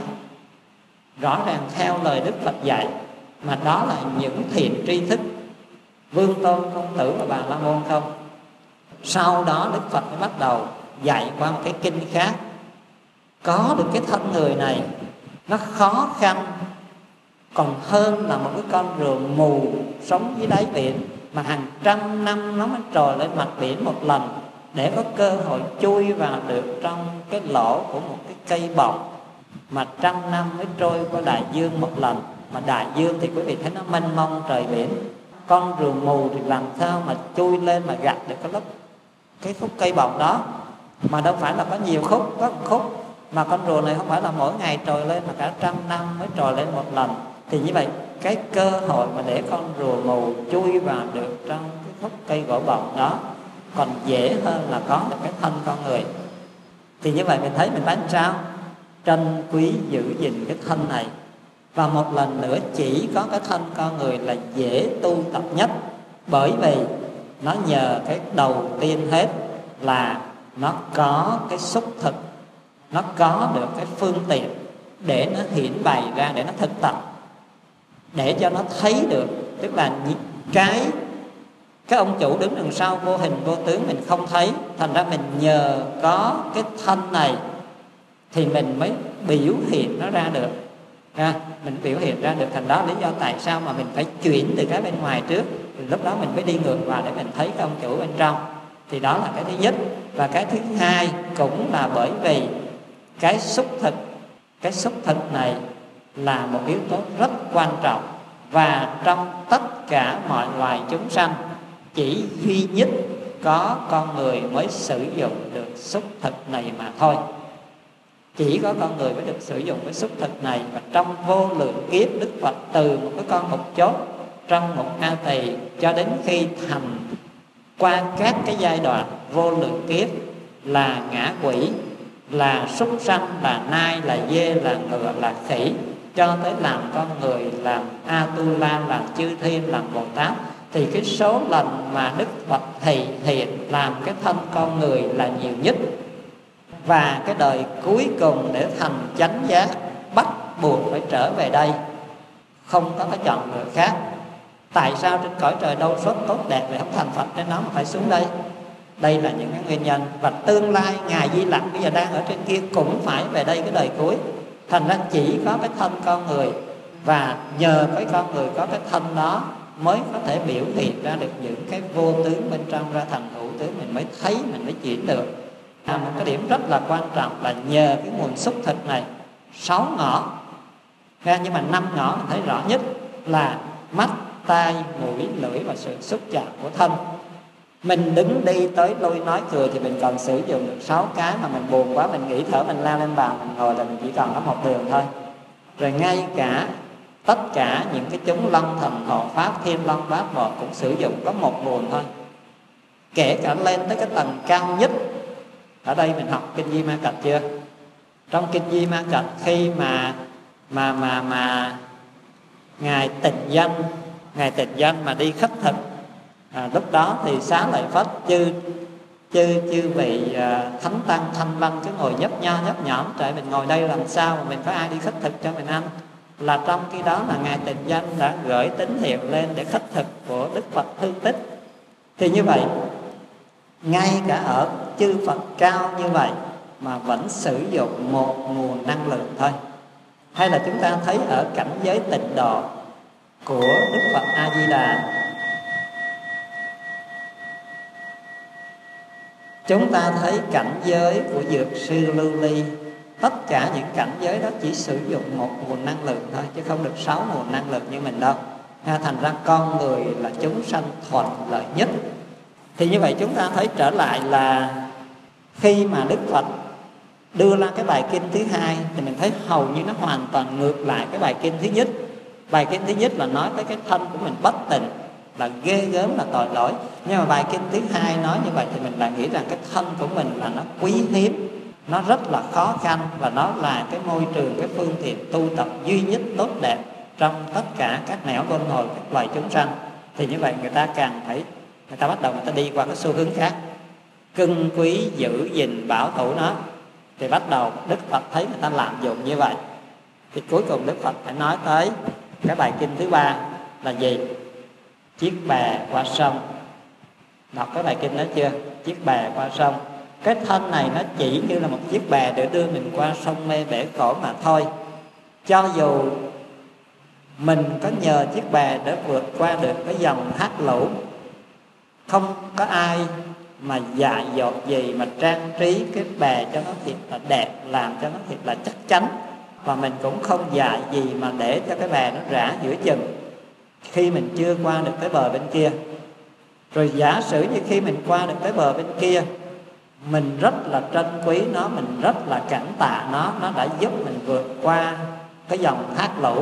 Rõ ràng theo lời Đức Phật dạy, mà đó là những thiện tri thức, Vương Tôn, Công Tử và Bà La Môn không. Sau đó Đức Phật mới bắt đầu dạy qua một cái kinh khác. Có được cái thân người này nó khó khăn còn hơn là một cái con rùa mù sống dưới đáy biển, mà hàng trăm năm nó mới trồi lên mặt biển một lần, để có cơ hội chui vào được trong cái lỗ của một cái cây bọc, mà trăm năm mới trôi qua đại dương một lần. Mà đại dương thì quý vị thấy nó mênh mông trời biển, con rùa mù thì làm sao mà chui lên mà gặt được cái khúc cây bọc đó, mà đâu phải là có nhiều khúc, có một khúc. Mà con rùa này không phải là mỗi ngày trồi lên, mà cả trăm năm mới trồi lên một lần. Thì như vậy cái cơ hội mà để con rùa mù chui vào được trong cái khúc cây gỗ bọc đó còn dễ hơn là có được cái thân con người. Thì như vậy mình thấy mình phải làm sao? Trân quý giữ gìn cái thân này. Và một lần nữa, chỉ có cái thân con người là dễ tu tập nhất, bởi vì nó nhờ cái đầu tiên hết là nó có cái xúc thực, nó có được cái phương tiện để nó hiển bày ra, để nó thực tập, để cho nó thấy được. Tức là cái ông chủ đứng đằng sau vô hình vô tướng mình không thấy, thành ra mình nhờ có cái thân này thì mình mới biểu hiện nó ra được. Mình biểu hiện ra được. Thành đó lý do tại sao mà mình phải chuyển từ cái bên ngoài trước, thì lúc đó mình mới đi ngược vào để mình thấy cái ông chủ bên trong. Thì đó là cái thứ nhất. Và cái thứ hai cũng là bởi vì cái xúc thực này là một yếu tố rất quan trọng, và trong tất cả mọi loài chúng sanh chỉ duy nhất có con người mới sử dụng được xúc thực này mà thôi. Chỉ có con người mới được sử dụng cái xúc thực này. Và trong vô lượng kiếp, Đức Phật từ một cái con mục chốt trong một A Tỳ cho đến khi thành qua các cái giai đoạn vô lượng kiếp, là ngã quỷ, là súc sanh, là nai, là dê, là ngựa, là khỉ, cho tới làm con người, làm Atula, làm chư thiên, làm Bồ Tát, thì cái số lần mà Đức Phật thị hiện làm cái thân con người là nhiều nhất. Và cái đời cuối cùng để thành chánh giác bắt buộc phải trở về đây, không có cái chọn lựa khác. Tại sao trên cõi trời đâu xuất tốt đẹp để không thành Phật trên nó mà phải xuống đây? Đây là những cái nguyên nhân. Và tương lai Ngài Di Lặc bây giờ đang ở trên kia cũng phải về đây cái đời cuối. Thành ra chỉ có cái thân con người, và nhờ cái con người có cái thân đó mới có thể biểu hiện ra được những cái vô tướng bên trong ra thành hữu tướng. Mình mới thấy, mình mới chuyển được. Một cái điểm rất là quan trọng là nhờ cái nguồn xúc thực này, 6 ngõ, nhưng mà 5 ngõ mình thấy rõ nhất là mắt, tai, mũi, lưỡi và sự xúc chạm của thân. Mình đứng đi tới lui nói cười thì mình còn sử dụng được 6 cái, mà mình buồn quá mình nghĩ thở mình lao lên bàn mình ngồi là mình chỉ còn có một đường thôi. Rồi ngay cả tất cả những cái chúng long thần hộ pháp, thiên long bát bộ cũng sử dụng có một nguồn thôi. Kể cả lên tới cái tầng cao nhất. Ở đây mình học kinh Di Ma Cật chưa? Trong kinh Di Ma Cật khi mà ngài tịch danh mà đi khất thực, lúc đó thì Xá Lợi Phất chư vị thánh tăng Thanh Lăng cứ ngồi nhấp nhõm, trời mình ngồi đây làm sao mà mình có ai đi khất thực cho mình ăn? Là trong khi đó là ngài tịch danh đã gửi tín hiệu lên để khất thực của Đức Phật Hư Tích. Thì như vậy, ngay cả ở chư Phật cao như vậy mà vẫn sử dụng một nguồn năng lượng thôi. Hay là chúng ta thấy ở cảnh giới tịnh độ của Đức Phật A Di Đà, chúng ta thấy cảnh giới của Dược Sư Lưu Ly, tất cả những cảnh giới đó chỉ sử dụng một nguồn năng lượng thôi, chứ không được 6 nguồn năng lượng như mình đâu. Thành ra con người là chúng sanh thuận lợi nhất. Thì như vậy chúng ta thấy trở lại là khi mà Đức Phật đưa ra cái bài kinh thứ hai thì mình thấy hầu như nó hoàn toàn ngược lại cái bài kinh thứ nhất. Bài kinh thứ nhất là nói tới cái thân của mình bất tịnh, là ghê gớm, là tội lỗi. Nhưng mà bài kinh thứ hai nói như vậy thì mình lại nghĩ rằng cái thân của mình là nó quý hiếm, nó rất là khó khăn, và nó là cái môi trường, cái phương tiện tu tập duy nhất tốt đẹp trong tất cả các nẻo luân hồi các loài chúng sanh. Thì như vậy người ta càng thấy, người ta bắt đầu người ta đi qua cái xu hướng khác, cưng quý giữ gìn bảo thủ nó. Thì bắt đầu Đức Phật thấy người ta lạm dụng như vậy, thì cuối cùng Đức Phật phải nói tới cái bài kinh thứ ba là gì? Chiếc bè qua sông. Đọc cái bài kinh đó chưa? Chiếc bè qua sông. Cái thân này nó chỉ như là một chiếc bè để đưa mình qua sông mê bể khổ mà thôi. Cho dù mình có nhờ chiếc bè để vượt qua được cái dòng thác lũ, không có ai mà dại dột gì mà trang trí cái bè cho nó thiệt là đẹp, làm cho nó thiệt là chắc chắn, và mình cũng không dại gì mà để cho cái bè nó rã giữa chừng khi mình chưa qua được tới bờ bên kia. Rồi giả sử như khi mình qua được tới bờ bên kia, mình rất là trân quý nó, mình rất là cảm tạ nó đã giúp mình vượt qua cái dòng thác lũ,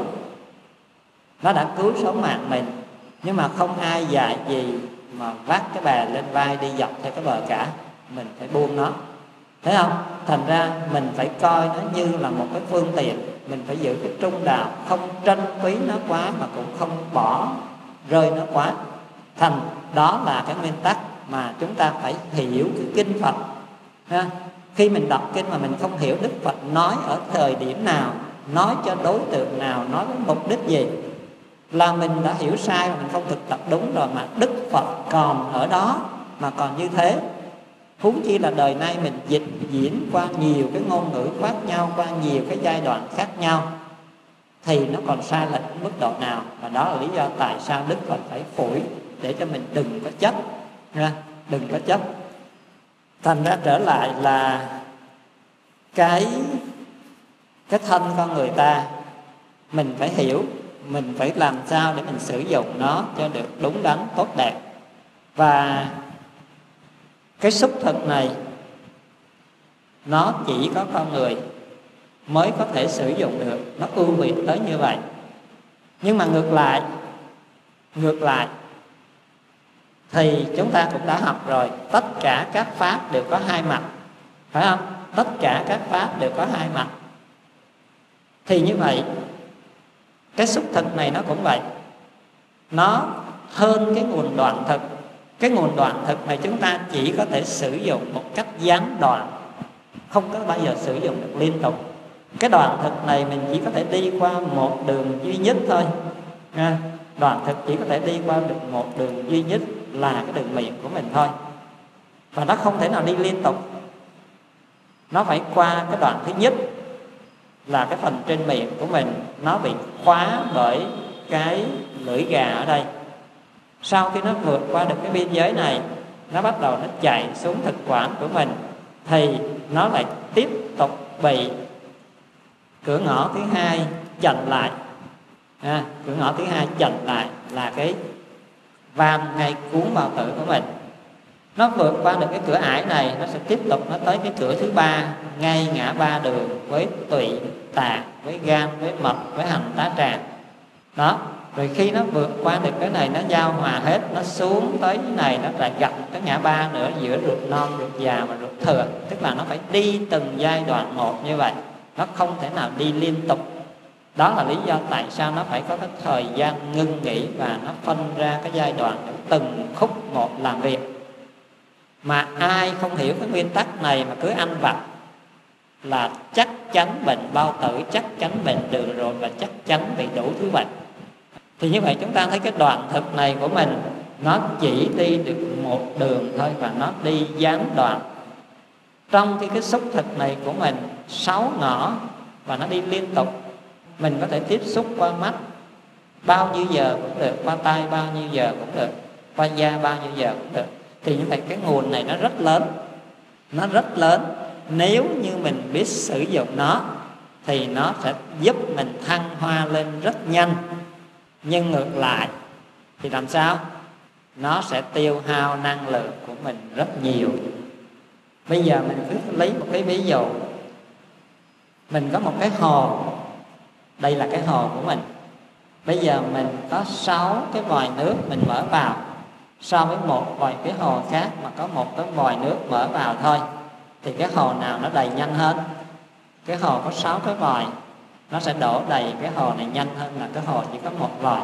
nó đã cứu sống mạng mình. Nhưng mà không ai dạy gì mà vác cái bè lên vai đi dọc theo cái bờ cả, mình phải buông nó, thấy không? Thành ra mình phải coi nó như là một cái phương tiện, mình phải giữ cái trung đạo, không trân quý nó quá mà cũng không bỏ rơi nó quá. Thành đó là cái nguyên tắc mà chúng ta phải hiểu cái kinh Phật ha. Khi mình đọc kinh mà mình không hiểu Đức Phật nói ở thời điểm nào, nói cho đối tượng nào, nói với mục đích gì, là mình đã hiểu sai và mình không thực tập đúng rồi. Mà Đức Phật còn ở đó mà còn như thế, huống chi là đời nay mình dịch diễn qua nhiều cái ngôn ngữ khác nhau, qua nhiều cái giai đoạn khác nhau, thì nó còn sai lệch mức độ nào. Và đó là lý do tại sao Đức Phật phải phủi, để cho mình đừng có chấp, đừng có chấp. Thành ra trở lại là cái thân con người ta, mình phải hiểu, mình phải làm sao để mình sử dụng nó cho được đúng đắn, tốt đẹp. Và cái xúc thực này nó chỉ có con người mới có thể sử dụng được, nó ưu việt tới như vậy. Nhưng mà ngược lại thì chúng ta cũng đã học rồi, tất cả các pháp đều có hai mặt, phải không? Tất cả các pháp đều có hai mặt. Thì như vậy cái xúc thực này nó cũng vậy, nó hơn cái nguồn đoạn thực. Cái nguồn đoạn thực này chúng ta chỉ có thể sử dụng một cách gián đoạn, không có bao giờ sử dụng được liên tục. Cái đoạn thực này mình chỉ có thể đi qua một đường duy nhất thôi. Đoạn thực chỉ có thể đi qua được một đường duy nhất là cái đường miệng của mình thôi. Và nó không thể nào đi liên tục. Nó phải qua cái đoạn thứ nhất là cái phần trên miệng của mình nó bị khóa bởi cái lưỡi gà ở đây. Sau khi nó vượt qua được cái biên giới này, nó bắt đầu nó chạy xuống thực quản của mình, thì nó lại tiếp tục bị cửa ngõ thứ hai chặn lại. Cửa ngõ thứ hai chặn lại là cái van ngay cuốn bao tử của mình. Nó vượt qua được cái cửa ải này, nó sẽ tiếp tục nó tới cái cửa thứ ba, ngay ngã ba đường với tụy, tạng, với gan, với mật, với hành tá tràng. Đó, rồi khi nó vượt qua được cái này, nó giao hòa hết, nó xuống tới cái này, nó lại gặp cái ngã ba nữa, giữa ruột non, ruột già và ruột thừa. Tức là nó phải đi từng giai đoạn một như vậy, nó không thể nào đi liên tục. Đó là lý do tại sao nó phải có cái thời gian ngưng nghỉ và nó phân ra cái giai đoạn từng khúc một làm việc. Mà ai không hiểu cái nguyên tắc này mà cứ ăn vặt là chắc chắn bệnh bao tử, chắc chắn bệnh đường ruột và chắc chắn bị đủ thứ bệnh. Thì như vậy chúng ta thấy cái đoạn thực này của mình nó chỉ đi được một đường thôi, và nó đi gián đoạn. Trong cái xúc thực này của mình 6 ngõ và nó đi liên tục. Mình có thể tiếp xúc qua mắt bao nhiêu giờ cũng được, qua tai bao nhiêu giờ cũng được, qua da bao nhiêu giờ cũng được. Thì như vậy cái nguồn này nó rất lớn. Nó rất lớn. Nếu như mình biết sử dụng nó thì nó sẽ giúp mình thăng hoa lên rất nhanh. Nhưng ngược lại thì làm sao? Nó sẽ tiêu hao năng lượng của mình rất nhiều. Bây giờ mình cứ lấy một cái ví dụ. Mình có một cái hồ. Đây là cái hồ của mình. Bây giờ mình có 6 cái vòi nước mình mở vào, so với một vòi cái hồ khác mà có một cái vòi nước mở vào thôi, thì cái hồ nào nó đầy nhanh hơn? Cái hồ có 6 cái vòi, nó sẽ đổ đầy cái hồ này nhanh hơn là cái hồ chỉ có một vòi.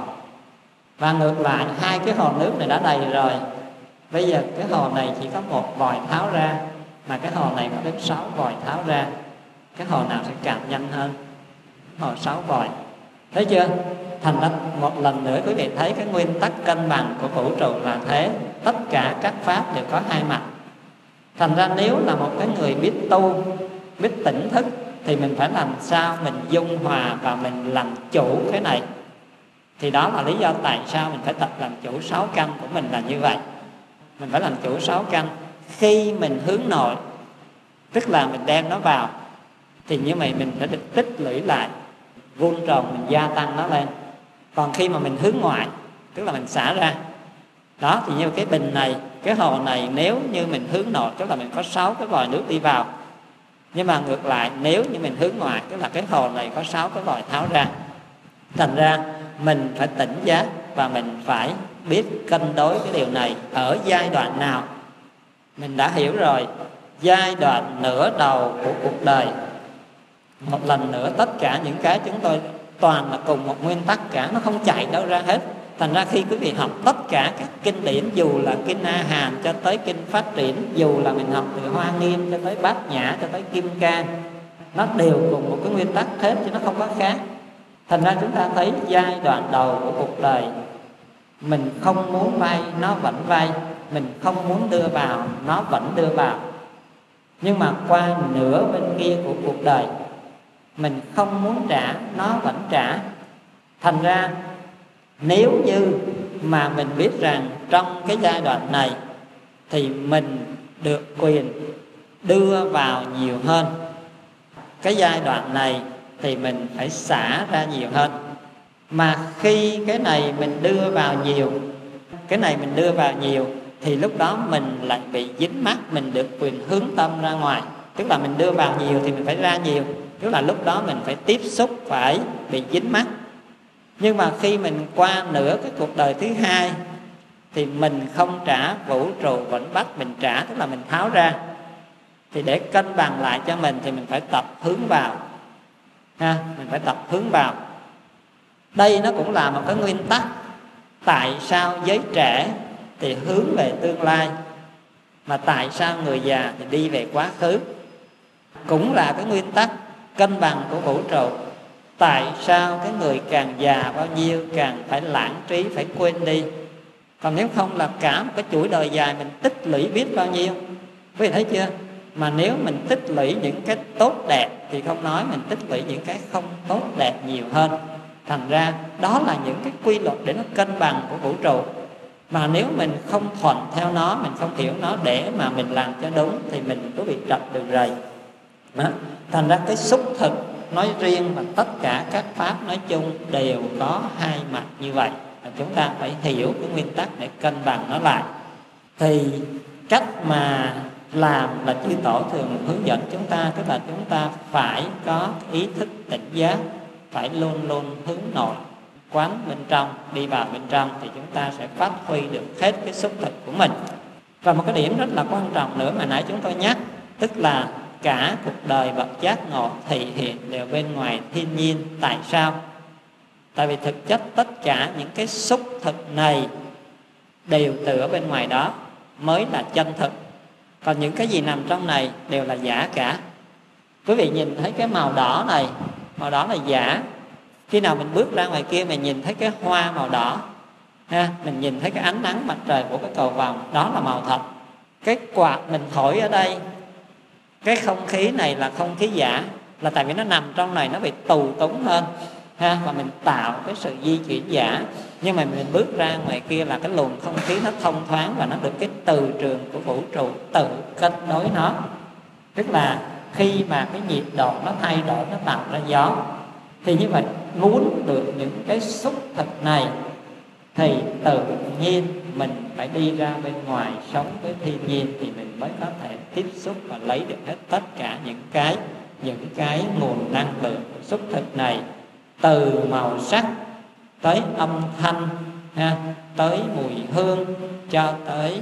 Và ngược lại, 2 cái hồ nước này đã đầy rồi, bây giờ cái hồ này chỉ có một vòi tháo ra, mà cái hồ này có đến 6 vòi tháo ra. Cái hồ nào sẽ cạn nhanh hơn? Hồ 6 vòi. Thấy chưa? Thành ra một lần nữa quý vị thấy cái nguyên tắc cân bằng của vũ trụ là thế. Tất cả các pháp đều có hai mặt. Thành ra nếu là một cái người biết tu, biết tỉnh thức, thì mình phải làm sao mình dung hòa và mình làm chủ cái này. Thì đó là lý do tại sao mình phải tập làm chủ 6 căn của mình là như vậy. Mình phải làm chủ 6 căn. Khi mình hướng nội, tức là mình đem nó vào, thì như vậy mình phải được tích lũy lại, vun trồng, mình gia tăng nó lên. Còn khi mà mình hướng ngoại, tức là mình xả ra. Đó, thì như cái bình này, cái hồ này, nếu như mình hướng nội, tức là mình có 6 cái vòi nước đi vào. Nhưng mà ngược lại, nếu như mình hướng ngoại, tức là cái hồ này có 6 cái vòi tháo ra. Thành ra mình phải tỉnh giác và mình phải biết cân đối cái điều này ở giai đoạn nào. Mình đã hiểu rồi, giai đoạn nửa đầu của cuộc đời. Một lần nữa, tất cả những cái chúng tôi toàn là cùng một nguyên tắc cả, nó không chạy đâu ra hết. Thành ra khi quý vị học tất cả các kinh điển, dù là kinh A Hàm cho tới kinh Phát Triển, dù là mình học từ Hoa Nghiêm cho tới Bát Nhã cho tới Kim Cang, nó đều cùng một cái nguyên tắc hết chứ nó không có khác. Thành ra chúng ta thấy giai đoạn đầu của cuộc đời, mình không muốn vay nó vẫn vay, mình không muốn đưa vào nó vẫn đưa vào. Nhưng mà qua nửa bên kia của cuộc đời, mình không muốn trả nó vẫn trả. Thành ra nếu như mà mình biết rằng trong cái giai đoạn này thì mình được quyền đưa vào nhiều hơn, cái giai đoạn này thì mình phải xả ra nhiều hơn. Mà khi cái này mình đưa vào nhiều, cái này mình đưa vào nhiều, thì lúc đó mình lại bị dính mắc, mình được quyền hướng tâm ra ngoài. Tức là mình đưa vào nhiều thì mình phải ra nhiều, tức là lúc đó mình phải tiếp xúc, phải bị dính mắc. Nhưng mà khi mình qua nửa cái cuộc đời thứ hai thì mình không trả, vũ trụ vẫn bắt mình trả, tức là mình tháo ra. Thì để cân bằng lại cho mình thì mình phải tập hướng vào. Mình phải tập hướng vào. Đây nó cũng là một cái nguyên tắc tại sao giới trẻ thì hướng về tương lai, mà tại sao người già thì đi về quá khứ? Cũng là cái nguyên tắc cân bằng của vũ trụ. Tại sao cái người càng già bao nhiêu càng phải lãng trí, phải quên đi? Còn nếu không là cả một cái chuỗi đời dài mình tích lũy biết bao nhiêu. Quý vị thấy chưa? Mà nếu mình tích lũy những cái tốt đẹp thì không nói, mình tích lũy những cái không tốt đẹp nhiều hơn. Thành ra đó là những cái quy luật để nó cân bằng của vũ trụ. Mà nếu mình không thuận theo nó, mình không hiểu nó để mà mình làm cho đúng thì mình có bị trật đường rầy. Thành ra cái xúc thực nói riêng và tất cả các pháp nói chung đều có hai mặt như vậy. Chúng ta phải hiểu cái nguyên tắc để cân bằng nó lại. Thì cách mà làm là chư tổ thường hướng dẫn chúng ta, tức là chúng ta phải có ý thức tỉnh giác, phải luôn luôn hướng nội, quán bên trong, đi vào bên trong thì chúng ta sẽ phát huy được hết cái xúc thực của mình. Và một cái điểm rất là quan trọng nữa mà nãy chúng tôi nhắc, tức là cả cuộc đời bậc giác ngộ thể hiện đều bên ngoài thiên nhiên. Tại sao? Tại vì thực chất tất cả những cái xúc thực này đều từ ở bên ngoài đó mới là chân thực. Còn những cái gì nằm trong này đều là giả cả. Quý vị nhìn thấy cái màu đỏ này, màu đỏ là giả. Khi nào mình bước ra ngoài kia mình nhìn thấy cái hoa màu đỏ ha, mình nhìn thấy cái ánh nắng mặt trời của cái cầu vồng, đó là màu thật. Cái quạt mình thổi ở đây, cái không khí này là không khí giả, là tại vì nó nằm trong này nó bị tù túng hơn ha, và mình tạo cái sự di chuyển giả. Nhưng mà mình bước ra ngoài kia là cái luồng không khí nó thông thoáng và nó được cái từ trường của vũ trụ tự cân đối nó. Tức là khi mà cái nhiệt độ nó thay đổi, nó tạo ra gió, thì như vậy muốn được những cái xúc thực này thì tự nhiên mình phải đi ra bên ngoài sống với thiên nhiên thì mình mới có thể tiếp xúc và lấy được hết tất cả những cái nguồn năng lượng của xúc thực này, từ màu sắc tới âm thanh ha, tới mùi hương, cho tới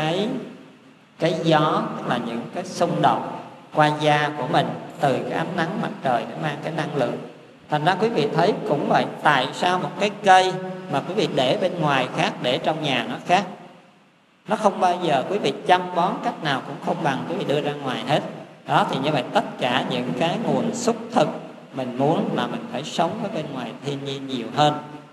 cái gió, tức là những cái xung động qua da của mình, từ cái ánh nắng mặt trời để mang cái năng lượng. Thành ra quý vị thấy cũng vậy, tại sao một cái cây mà quý vị để bên ngoài khác, để trong nhà nó khác? Nó không bao giờ quý vị chăm bón cách nào cũng không bằng quý vị đưa ra ngoài hết. Đó, thì như vậy tất cả những cái nguồn xúc thực mình muốn là mình phải sống ở bên ngoài thiên nhiên nhiều hơn.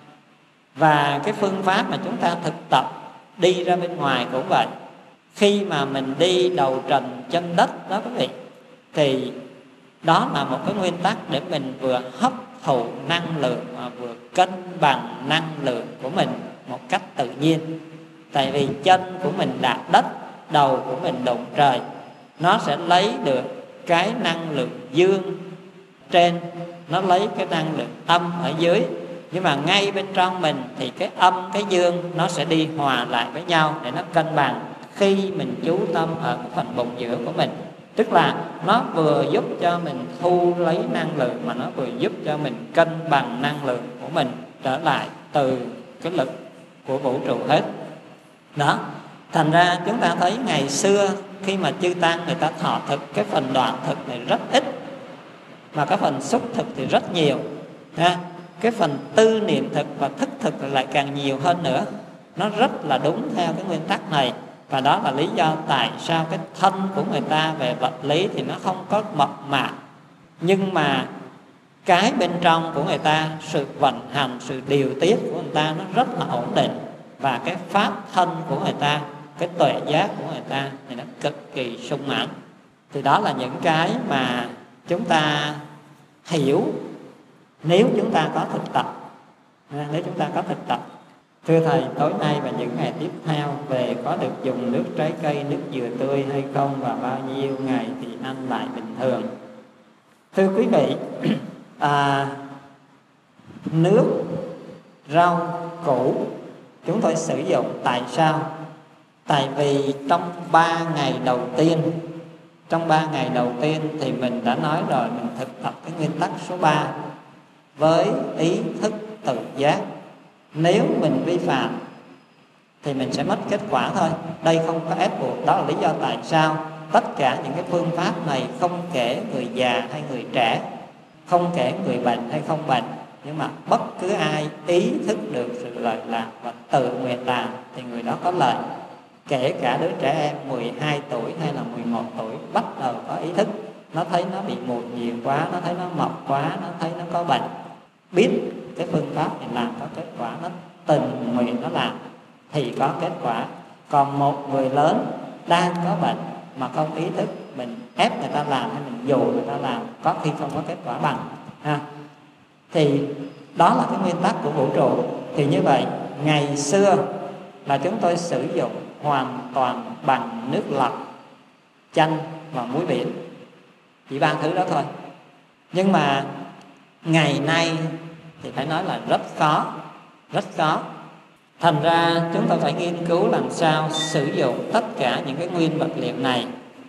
Và cái phương pháp mà chúng ta thực tập đi ra bên ngoài cũng vậy. Khi mà mình đi đầu trần chân đất đó quý vị, thì đó là một cái nguyên tắc để mình vừa hấp thụ năng lượng và vừa cân bằng năng lượng của mình một cách tự nhiên. Tại vì chân của mình đạp đất, đầu của mình đụng trời, nó sẽ lấy được cái năng lượng dương trên, nó lấy cái năng lượng âm ở dưới. Nhưng mà ngay bên trong mình thì cái âm, cái dương nó sẽ đi hòa lại với nhau để nó cân bằng khi mình chú tâm ở cái phần bụng giữa của mình. Tức là nó vừa giúp cho mình thu lấy năng lượng, mà nó vừa giúp cho mình cân bằng năng lượng của mình trở lại từ cái lực của vũ trụ hết. Đó, thành ra chúng ta thấy ngày xưa khi mà chư tăng người ta thọ thực, cái phần đoạn thực này rất ít, mà cái phần xúc thực thì rất nhiều ha. Cái phần tư niệm thực và thức thực lại càng nhiều hơn nữa. Nó rất là đúng theo cái nguyên tắc này. Và đó là lý do tại sao cái thân của người ta về vật lý thì nó không có mập mạp, nhưng mà cái bên trong của người ta, sự vận hành, sự điều tiết của người ta nó rất là ổn định. Và cái pháp thân của người ta, cái tuệ giác của người ta thì nó cực kỳ sung mãn. Thì đó là những cái mà chúng ta hiểu nếu chúng ta có thực tập. Nếu chúng ta có thực tập. Thưa Thầy, tối nay và những ngày tiếp theo về có được dùng nước trái cây, nước dừa tươi hay không, và bao nhiêu ngày thì ăn lại bình thường? Thưa quý vị, nước, rau, củ chúng tôi sử dụng tại sao? Tại vì trong 3 ngày đầu tiên thì mình đã nói rồi, mình thực tập cái nguyên tắc số 3 với ý thức tự giác. Nếu mình vi phạm thì mình sẽ mất kết quả thôi. Đây không có ép buộc. Đó là lý do tại sao tất cả những cái phương pháp này không kể người già hay người trẻ, không kể người bệnh hay không bệnh, Nhưng mà bất cứ ai ý thức được sự lợi lạc và tự nguyện làm thì người đó có lợi. Kể cả đứa trẻ em 12 tuổi hay là 11 tuổi bắt đầu có ý thức, nó thấy nó bị mụn nhiều quá, nó thấy nó mập quá, nó thấy nó có bệnh, biết cái phương pháp thì làm có kết quả, nó tình nguyện nó làm thì có kết quả. Còn một người lớn đang có bệnh mà không ý thức, mình ép người ta làm hay mình dụ người ta làm, có khi không có kết quả bằng ha. Thì đó là cái nguyên tắc của vũ trụ. Thì như vậy ngày xưa là chúng tôi sử dụng hoàn toàn bằng nước lọc, chanh và muối biển, chỉ ba thứ đó thôi. Nhưng mà ngày nay thì phải nói là rất khó. Thành ra chúng ta phải nghiên cứu làm sao sử dụng tất cả những cái nguyên vật liệu này.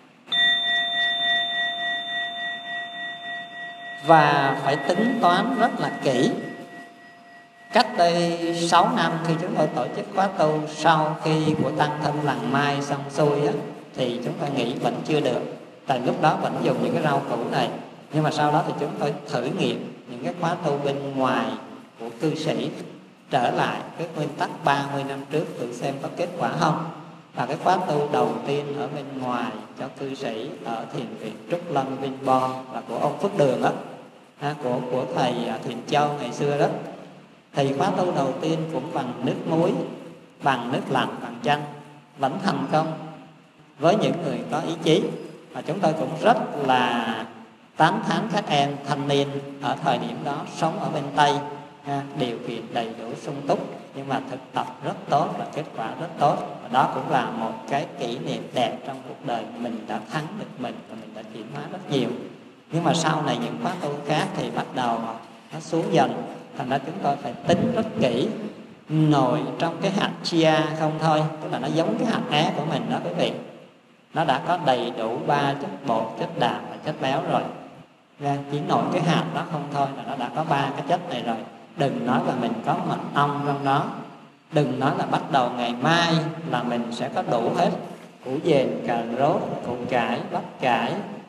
Và phải tính toán rất là kỹ. Cách đây 6 năm khi chúng tôi tổ chức khóa tu, sau khi của Tăng Thân Làng Mai xong xuôi á, thì chúng tôi nghĩ vẫn chưa được. Tại lúc đó vẫn dùng những cái rau củ này. Nhưng mà sau đó thì chúng tôi thử nghiệm những cái khóa tu bên ngoài của cư sĩ, trở lại cái nguyên tắc 30 năm trước thử xem có kết quả không. Và cái khóa tu đầu tiên ở bên ngoài cho cư sĩ ở thiền viện Trúc Lâm Vinbon là của ông Phước Đường đó, của thầy Thiền Châu ngày xưa đó. Thì khóa tu đầu tiên cũng bằng nước muối, bằng nước lạnh, bằng chanh, vẫn thành công với những người có ý chí. Và chúng tôi cũng rất là tán thán các em thanh niên ở thời điểm đó sống ở bên Tây, điều kiện đầy đủ sung túc nhưng mà thực tập rất tốt và kết quả rất tốt. Và đó cũng là một cái kỷ niệm đẹp trong cuộc đời mình, đã thắng được mình và mình đã chuyển hóa rất nhiều. Nhưng mà sau này những khóa tu khác thì bắt đầu nó xuống dần. Thành ra chúng tôi phải tính rất kỹ. Nồi trong cái hạt chia không thôi, tức là nó giống cái hạt é của mình đó quý vị, nó đã có đầy đủ 3 chất bột, chất đạm và chất béo rồi. Chỉ nổi cái hạt đó không thôi là nó đã có 3 cái chất này rồi. Đừng nói là mình có mật ong trong đó, đừng nói là bắt đầu ngày mai là mình sẽ có đủ hết củ dền, cà rốt, củ cải, bắp cải,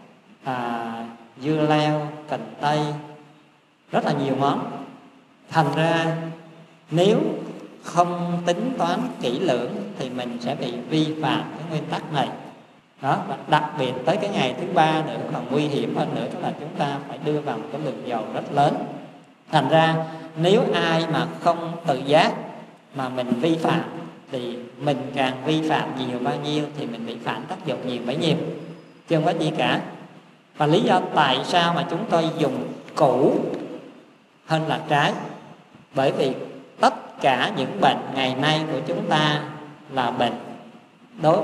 dưa leo, cần tây, rất là nhiều món. Thành ra nếu không tính toán kỹ lưỡng thì mình sẽ bị vi phạm cái nguyên tắc này đó. Và đặc biệt tới cái ngày thứ 3 nữa còn nguy hiểm hơn nữa, tức là chúng ta phải đưa vào một cái lượng dầu rất lớn. Thành ra nếu ai mà không tự giác mà mình vi phạm thì mình càng vi phạm nhiều bao nhiêu thì mình bị phản tác dụng nhiều bấy nhiêu, chứ không có gì cả. Và lý do tại sao mà chúng tôi dùng củ hơn là trái, bởi vì tất cả những bệnh ngày nay của chúng ta là bệnh, đối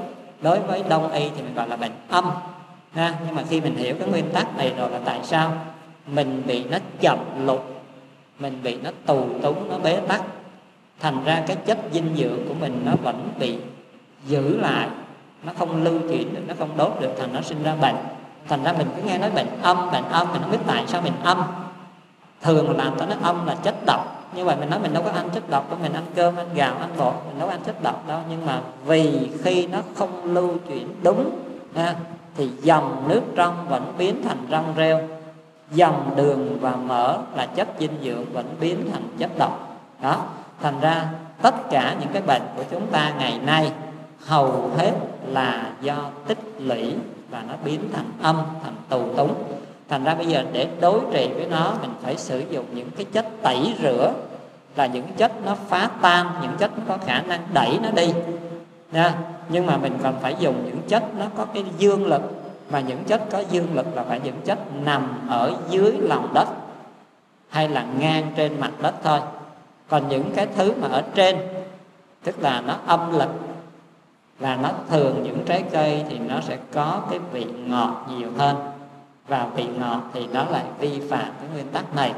với Đông y thì mình gọi là bệnh âm ha. Nhưng mà khi mình hiểu cái nguyên tắc này rồi là tại sao mình bị nó chậm lụt, mình bị nó tù túng, nó bế tắc, thành ra cái chất dinh dưỡng của mình nó vẫn bị giữ lại, nó không lưu chuyển được, nó không đốt được, thành nó sinh ra bệnh. Thành ra mình cứ nghe nói bệnh âm, mình không biết tại sao mình âm. Thường làm cho nó âm là chất độc. Như vậy mình nói mình đâu có ăn chất độc đâu, mình ăn cơm, ăn gạo, ăn bột, mình đâu có ăn chất độc đâu. Nhưng mà vì khi nó không lưu chuyển đúng thì dòng nước trong vẫn biến thành rong rêu, dòng đường và mỡ là chất dinh dưỡng vẫn biến thành chất độc đó. Thành ra tất cả những cái bệnh của chúng ta ngày nay hầu hết là do tích lũy và nó biến thành âm, thành tù túng. Thành ra bây giờ để đối trị với nó, mình phải sử dụng những cái chất tẩy rửa, là những chất nó phá tan, những chất nó có khả năng đẩy nó đi nha. Nhưng mà mình còn phải dùng những chất nó có cái dương lực, mà những chất có dương lực là phải những chất nằm ở dưới lòng đất hay là ngang trên mặt đất thôi. Còn những cái thứ mà ở trên, tức là nó âm lực, là nó thường những trái cây thì nó sẽ có cái vị ngọt nhiều hơn, và vị ngọt thì nó lại vi phạm cái nguyên tắc này.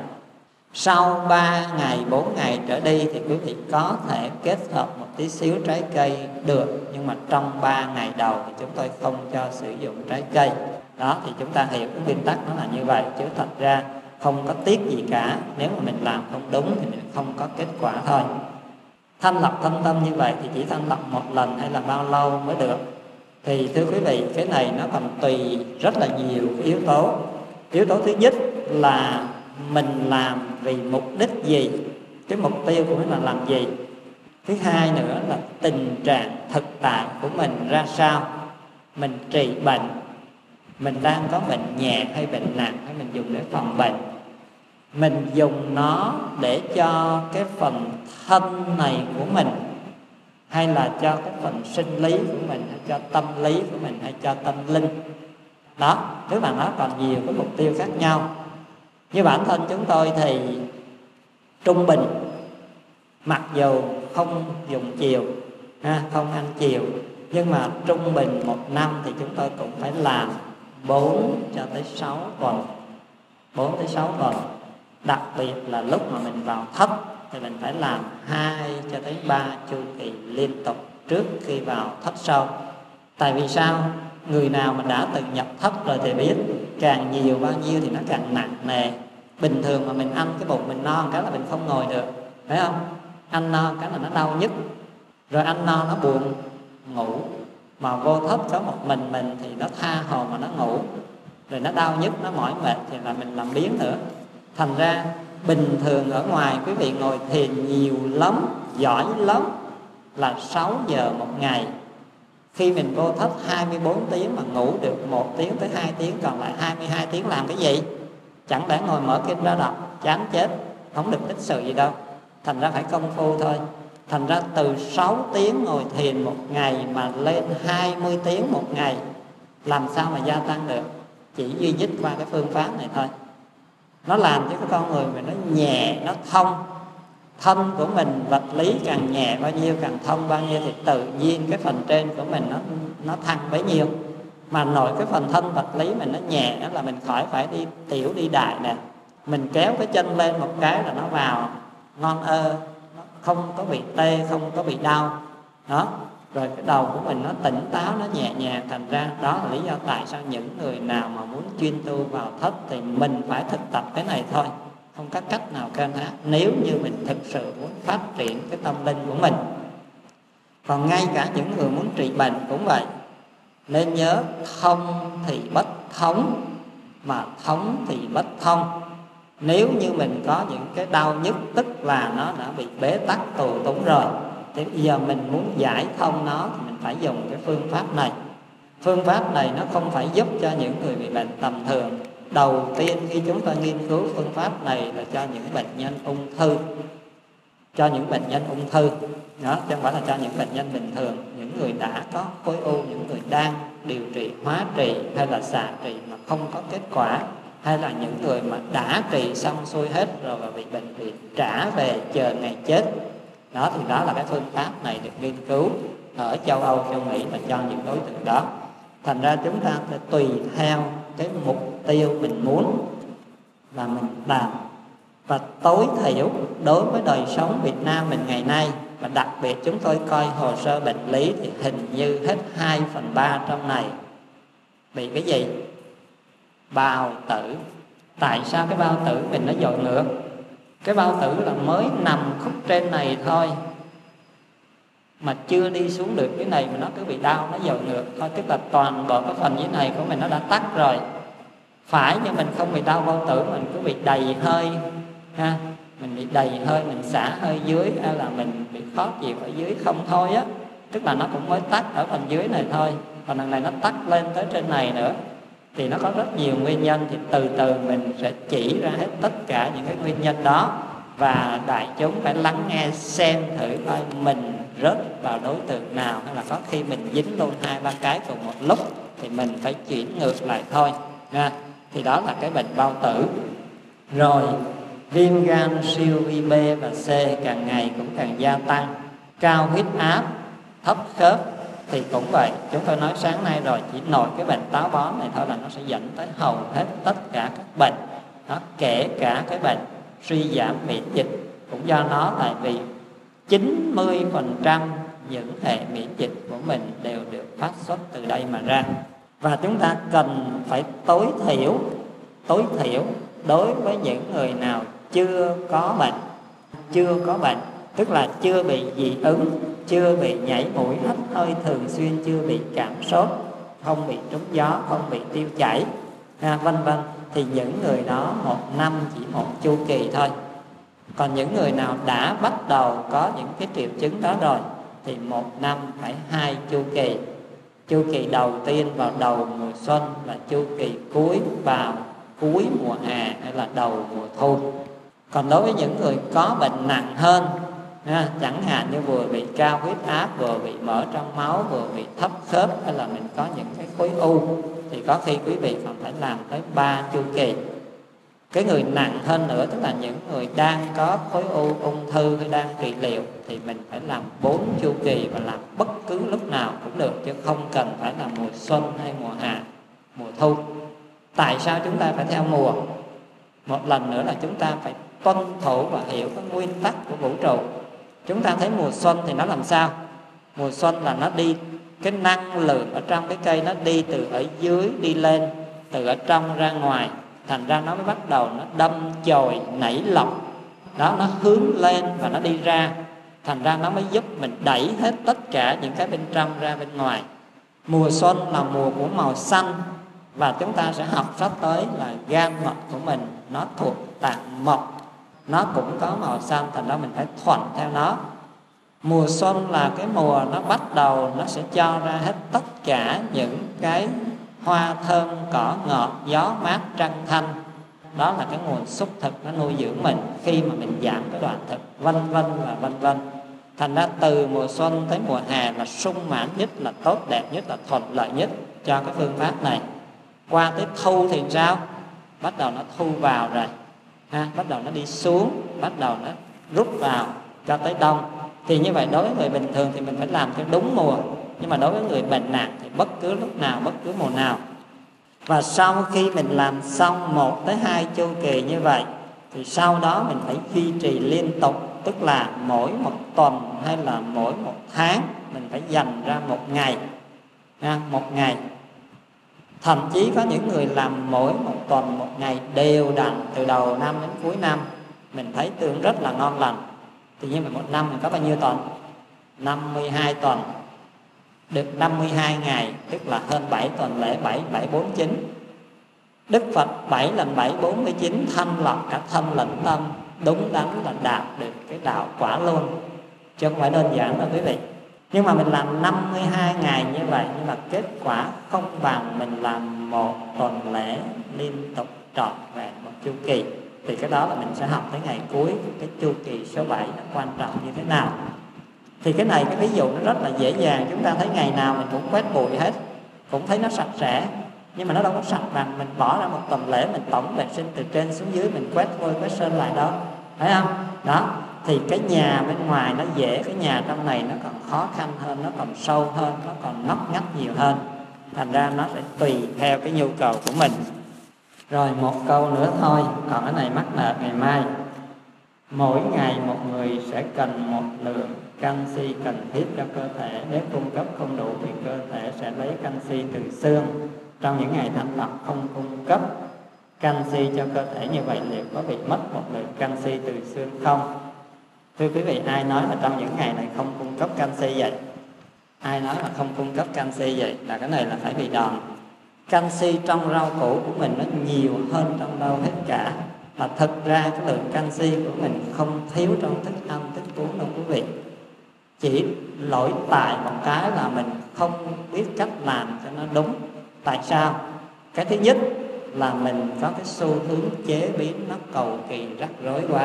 Sau 3 ngày, 4 ngày trở đi thì quý vị có thể kết hợp một tí xíu trái cây được, nhưng mà trong 3 ngày đầu thì chúng tôi không cho sử dụng trái cây. Đó, thì chúng ta hiểu cái nguyên tắc nó là như vậy, chứ thật ra không có tiếc gì cả. Nếu mà mình làm không đúng thì mình không có kết quả thôi. Thanh lọc thâm tâm như vậy thì chỉ thanh lọc một lần hay là bao lâu mới được? Thì thưa quý vị, cái này nó còn tùy rất là nhiều cái yếu tố. Yếu tố thứ nhất là mình làm vì mục đích gì, cái mục tiêu của mình là làm gì. Thứ hai nữa là tình trạng thực tại của mình ra sao, mình trị bệnh, mình đang có bệnh nhẹ hay bệnh nặng, hay mình dùng để phòng bệnh. Mình dùng nó để cho cái phần thân này của mình, hay là cho cái phần sinh lý của mình, hay cho tâm lý của mình, hay cho tâm linh. Đó, tức là nó còn nhiều cái mục tiêu khác nhau. Như bản thân chúng tôi thì trung bình, mặc dù không dùng chiều, không ăn chiều, nhưng mà trung bình một năm thì chúng tôi cũng phải làm 4 cho tới 6 tuần. 4 tới 6 tuần. Đặc biệt là lúc mà mình vào thất thì mình phải làm 2 cho tới 3 chu kỳ liên tục trước khi vào thất sâu. Tại vì sao? Người nào mà đã từng nhập thất rồi thì biết, càng nhiều bao nhiêu thì nó càng nặng nề. Bình thường mà mình ăn cái bụng mình no cái là mình không ngồi được, phải không? Ăn no cái là nó đau nhức, rồi ăn no nó buồn ngủ. Mà vô thất có một mình thì nó tha hồ mà nó ngủ, rồi nó đau nhức, nó mỏi mệt thì là mình làm biếng nữa. Thành ra bình thường ở ngoài quý vị ngồi thiền nhiều lắm, giỏi lắm là 6 giờ một ngày. Khi mình vô thất 24 tiếng mà ngủ được 1 tiếng tới 2 tiếng, còn lại 22 tiếng làm cái gì? Chẳng lẽ ngồi mở kinh ra đọc, chán chết, không được tích sự gì đâu. Thành ra phải công phu thôi. Thành ra từ 6 tiếng ngồi thiền một ngày mà lên 20 tiếng một ngày, làm sao mà gia tăng được? Chỉ duy nhất qua cái phương pháp này thôi. Nó làm cho cái con người mình nó nhẹ, nó thông. Thân của mình vật lý càng nhẹ bao nhiêu, càng thông bao nhiêu, thì tự nhiên cái phần trên của mình nó thăng bấy nhiêu. Mà nội cái phần thân vật lý mình nó nhẹ, đó là mình khỏi phải đi tiểu đi đại nè. Mình kéo cái chân lên một cái là nó vào ngon ơ, nó không có bị tê, không có bị đau. Đó. Rồi cái đầu của mình nó tỉnh táo, nó nhẹ nhàng. Thành ra đó là lý do tại sao những người nào mà muốn chuyên tu vào thất thì mình phải thực tập cái này thôi, không có cách nào can hát, nếu như mình thực sự muốn phát triển cái tâm linh của mình. Còn ngay cả những người muốn trị bệnh cũng vậy. Nên nhớ, thông thì bất thống, mà thống thì bất thông. Nếu như mình có những cái đau nhức, tức là nó đã bị bế tắc tù túng rồi, thì bây giờ mình muốn giải thông nó thì mình phải dùng cái phương pháp này. Phương pháp này nó không phải giúp cho những người bị bệnh tầm thường. Đầu tiên khi chúng ta nghiên cứu phương pháp này là cho những bệnh nhân ung thư. Cho những bệnh nhân ung thư đó, chứ không phải là cho những bệnh nhân bình thường. Những người đã có khối u, những người đang điều trị, hóa trị hay là xạ trị mà không có kết quả, hay là những người mà đã trị xong xuôi hết rồi và bị bệnh viện trả về chờ ngày chết. Đó thì đó là cái phương pháp này được nghiên cứu ở châu Âu, châu Mỹ mà cho những đối tượng đó. Thành ra chúng ta phải tùy theo cái mục tiêu mình muốn và mình làm. Và tối thiểu đối với đời sống Việt Nam mình ngày nay, và đặc biệt chúng tôi coi hồ sơ bệnh lý thì hình như hết 2/3 trong này bị cái gì? Bao tử. Tại sao cái bao tử mình nó dội ngược? Cái bao tử là mới nằm khúc trên này thôi, mà chưa đi xuống được cái này mà nó cứ bị đau, nó dội ngược thôi. Tức là toàn bộ cái phần dưới này của mình nó đã tắc rồi. Phải, nhưng mình không bị đau bao tử, mình cứ bị đầy hơi ha. Mình bị đầy hơi, mình xả hơi dưới, hay là mình bị khó chịu ở dưới không thôi á. Tức là nó cũng mới tắc ở phần dưới này thôi, còn đằng này nó tắc lên tới trên này nữa. Thì nó có rất nhiều nguyên nhân, thì từ từ mình sẽ chỉ ra hết tất cả những cái nguyên nhân đó. Và đại chúng phải lắng nghe xem thử coi mình rớt vào đối tượng nào, hay là có khi mình dính luôn 2-3 cái cùng một lúc thì mình phải chuyển ngược lại thôi nha. Thì đó là cái bệnh bao tử. Rồi viêm gan siêu vi B và C càng ngày cũng càng gia tăng. Cao huyết áp, thấp khớp thì cũng vậy. Chúng tôi nói sáng nay rồi, chỉ nội cái bệnh táo bón này thôi là nó sẽ dẫn tới hầu hết tất cả các bệnh đó, kể cả cái bệnh suy giảm miễn dịch cũng do nó. Tại vì 90% những hệ miễn dịch của mình đều được phát xuất từ đây mà ra. Và chúng ta cần phải tối thiểu đối với những người nào chưa có bệnh, tức là chưa bị dị ứng, chưa bị nhảy mũi hắt hơi thường xuyên, chưa bị cảm sốt, không bị trúng gió, không bị tiêu chảy, vân vân. thì những người đó 1 năm chỉ 1 chu kỳ thôi. Còn những người nào đã bắt đầu có những cái triệu chứng đó rồi thì 1 năm phải 2 chu kỳ. Chu kỳ đầu tiên vào đầu mùa xuân và chu kỳ cuối vào cuối mùa hè hay là đầu mùa thu. Còn đối với những người có bệnh nặng hơn, chẳng hạn như vừa bị cao huyết áp, vừa bị mỡ trong máu, vừa bị thấp khớp, hay là mình có những cái khối u, thì có khi quý vị còn phải làm tới 3 chu kỳ. Cái người nặng hơn nữa, tức là những người đang có khối u, ung thư hay đang trị liệu, thì mình phải làm 4 chu kỳ và làm bất cứ lúc nào cũng được, chứ không cần phải là mùa xuân hay mùa hạ, mùa thu. Tại sao chúng ta phải theo mùa? Một lần nữa là chúng ta phải tuân thủ và hiểu các nguyên tắc của vũ trụ. Chúng ta thấy mùa xuân thì nó làm sao? Mùa xuân là nó đi, cái năng lượng ở trong cái cây nó đi từ ở dưới đi lên, từ ở trong ra ngoài, thành ra nó mới bắt đầu nó đâm chồi nảy lọc đó, nó hướng lên và nó đi ra, thành ra nó mới giúp mình đẩy hết tất cả những cái bên trong ra bên ngoài. Mùa xuân là mùa của màu xanh, và chúng ta sẽ học sắp tới là gan mật của mình nó thuộc tạng mộc, nó cũng có màu xanh, thành ra mình phải thuận theo nó. Mùa xuân là cái mùa nó bắt đầu nó sẽ cho ra hết tất cả những cái hoa thơm, cỏ ngọt, gió mát, trăng thanh. Đó là cái nguồn xúc thực nó nuôi dưỡng mình khi mà mình giảm cái đoạn thực, vân vân và vân vân. Thành ra từ mùa xuân tới mùa hè là sung mãn nhất, là tốt đẹp nhất, là thuận lợi nhất cho cái phương pháp này. Qua tới thu thì sao? Bắt đầu nó thu vào rồi, bắt đầu nó đi xuống, bắt đầu nó rút vào cho tới đông. Thì như vậy đối với người bình thường thì mình phải làm theo đúng mùa, nhưng mà đối với người bệnh nặng thì bất cứ lúc nào, bất cứ mùa nào. Và sau khi mình làm xong 1 tới 2 chu kỳ như vậy thì sau đó mình phải duy trì liên tục, tức là mỗi 1 tuần hay là mỗi 1 tháng mình phải dành ra 1 ngày, 1 ngày. Thậm chí có những người làm mỗi 1 tuần 1 ngày đều đặn từ đầu năm đến cuối năm, mình thấy tương rất là ngon lành. Thì như vậy 1 năm mình có bao nhiêu tuần? 52 tuần, được 52 ngày, tức là hơn 7 tuần lễ, 7, 7, 4, 9. Đức Phật 7 lần 7, 49, thanh lọc cả thân lẫn tâm, đúng đắn là đạt được cái đạo quả luôn, chứ không phải đơn giản đâu quý vị. Nhưng mà mình làm 52 ngày như vậy, nhưng mà kết quả không bằng mình làm 1 tuần lễ liên tục trọn vẹn 1 chu kỳ. Thì cái đó là mình sẽ học tới ngày cuối, cái chu kỳ số 7 nó quan trọng như thế nào. Thì cái này, cái ví dụ nó rất là dễ dàng. Chúng ta thấy ngày nào mình cũng quét bụi hết, cũng thấy nó sạch sẽ, nhưng mà nó đâu có sạch bằng mình bỏ ra 1 tuần lễ, mình tổng vệ sinh từ trên xuống dưới, mình quét vôi quét sơn lại đó, thấy không? Đó, thì cái nhà bên ngoài nó dễ, cái nhà trong này nó còn khó khăn hơn, nó còn sâu hơn, nó còn ngóc ngách nhiều hơn. Thành ra nó sẽ tùy theo cái nhu cầu của mình. Rồi 1 câu nữa thôi, còn cái này mắc nợ ngày mai. Mỗi ngày một người sẽ cần 1 lượng canxi cần thiết cho cơ thể. Nếu cung cấp không đủ thì cơ thể sẽ lấy canxi từ xương. Trong những ngày thanh lọc không cung cấp canxi cho cơ thể như vậy, liệu có bị mất 1 lượng canxi từ xương không? Thưa quý vị, ai nói là trong những ngày này không cung cấp canxi vậy? Ai nói là không cung cấp canxi vậy? Là cái này là phải bị đòn. Canxi trong rau củ của mình nó nhiều hơn trong đâu hết cả. Mà thực ra cái lượng canxi của mình không thiếu trong thức ăn, thức uống đâu quý vị. Chỉ lỗi tại một cái là mình không biết cách làm cho nó đúng. Tại sao? Cái thứ nhất là mình có cái xu hướng chế biến nó cầu kỳ rắc rối quá.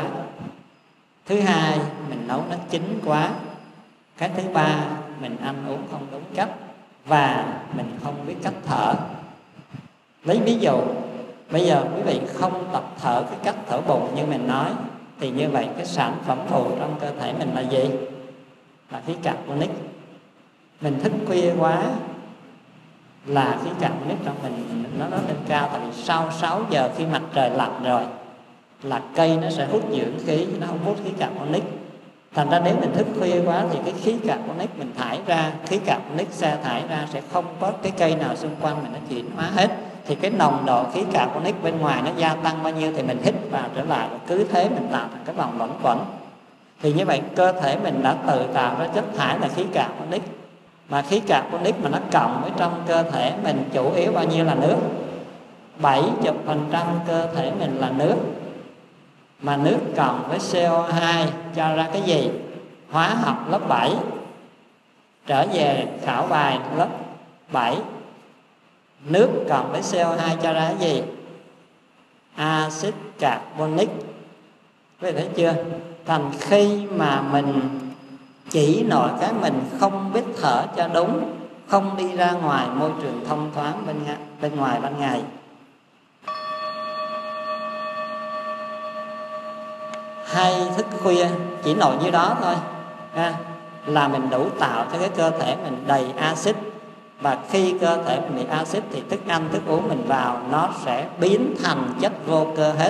Thứ hai, mình nấu nó chín quá. Cái thứ ba, mình ăn uống không đúng cách. Và mình không biết cách thở. Lấy ví dụ, bây giờ quý vị không tập thở cái cách thở bụng như mình nói, thì như vậy cái sản phẩm phụ trong cơ thể mình là gì? Là khí carbonic. Mình thức khuya quá là khí carbonic trong mình nó lên cao. Tại vì sau 6 giờ khi mặt trời lặn rồi là cây nó sẽ hút dưỡng khí, nó không hút khí carbonic. Thành ra nếu mình thức khuya quá thì cái khí carbonic mình thải ra, khí carbonic sa thải ra sẽ không có cái cây nào xung quanh mình nó chuyển hóa hết. Thì cái nồng độ khí carbonic bên ngoài nó gia tăng bao nhiêu thì mình hít vào trở lại, và cứ thế mình tạo thành cái vòng luẩn quẩn. Thì như vậy cơ thể mình đã tự tạo ra chất thải là khí carbonic. Mà khí carbonic mà nó cộng với trong cơ thể mình chủ yếu bao nhiêu là nước? 70% cơ thể mình là nước, mà nước cộng với CO2 cho ra cái gì? Hóa học lớp 7. Trở về khảo bài lớp 7, nước cộng với CO2 cho ra cái gì? Axit carbonic. Quý vị thấy chưa? Thành khi mà mình chỉ nổi cái mình không biết thở cho đúng, không đi ra ngoài môi trường thông thoáng bên ngoài ban ngày, hay thức khuya, chỉ nổi như đó thôi là mình đủ tạo cho cái cơ thể mình đầy axit. Và khi cơ thể mình bị axit thì thức ăn, thức uống mình vào nó sẽ biến thành chất vô cơ hết.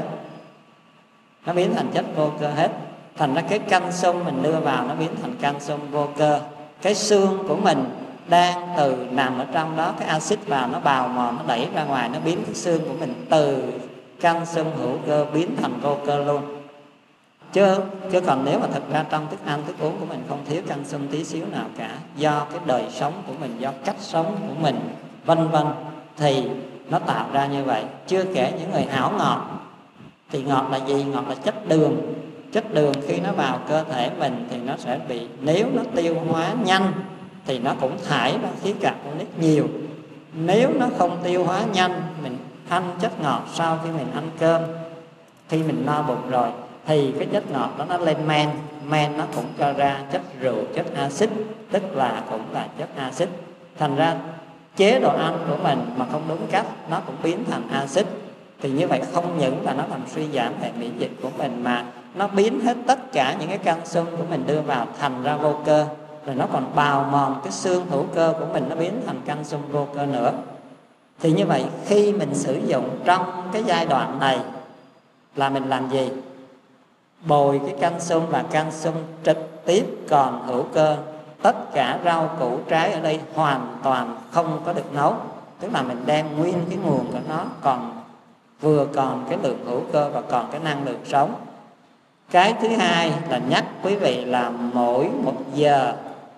Nó biến thành chất vô cơ hết. Thành ra cái canxi mình đưa vào nó biến thành canxi vô cơ. Cái xương của mình đang từ nằm ở trong đó, cái axit vào nó bào mòn, nó đẩy ra ngoài, nó biến cái xương của mình từ canxi hữu cơ biến thành vô cơ luôn. Chứ còn nếu mà thật ra trong thức ăn, thức uống của mình không thiếu canxi tí xíu nào cả, do cái đời sống của mình, do cách sống của mình, vân vân, thì nó tạo ra như vậy. Chưa kể những người hảo ngọt. Thì ngọt là gì? Ngọt là chất đường. Chất đường khi nó vào cơ thể mình thì nó sẽ bị, nếu nó tiêu hóa nhanh thì nó cũng thải ra khí carbonic nhiều. Nếu nó không tiêu hóa nhanh, mình ăn chất ngọt sau khi mình ăn cơm, khi mình no bụng rồi, thì cái chất ngọt đó nó lên men. Men nó cũng cho ra chất rượu, chất axit, tức là cũng là chất axit. Thành ra chế độ ăn của mình mà không đúng cách, nó cũng biến thành axit. Thì như vậy không những là nó làm suy giảm hệ miễn dịch của mình, mà nó biến hết tất cả những cái canxi của mình đưa vào thành ra vô cơ. Rồi nó còn bào mòn cái xương hữu cơ của mình, nó biến thành canxi vô cơ nữa. Thì như vậy khi mình sử dụng trong cái giai đoạn này là mình làm gì? Bồi cái canxi và canxi trực tiếp còn hữu cơ. Tất cả rau củ trái ở đây hoàn toàn không có được nấu. Tức là mình đem nguyên cái nguồn của nó, vừa còn cái lượng hữu cơ và còn cái năng lượng sống. Cái thứ hai là nhắc quý vị là mỗi 1 giờ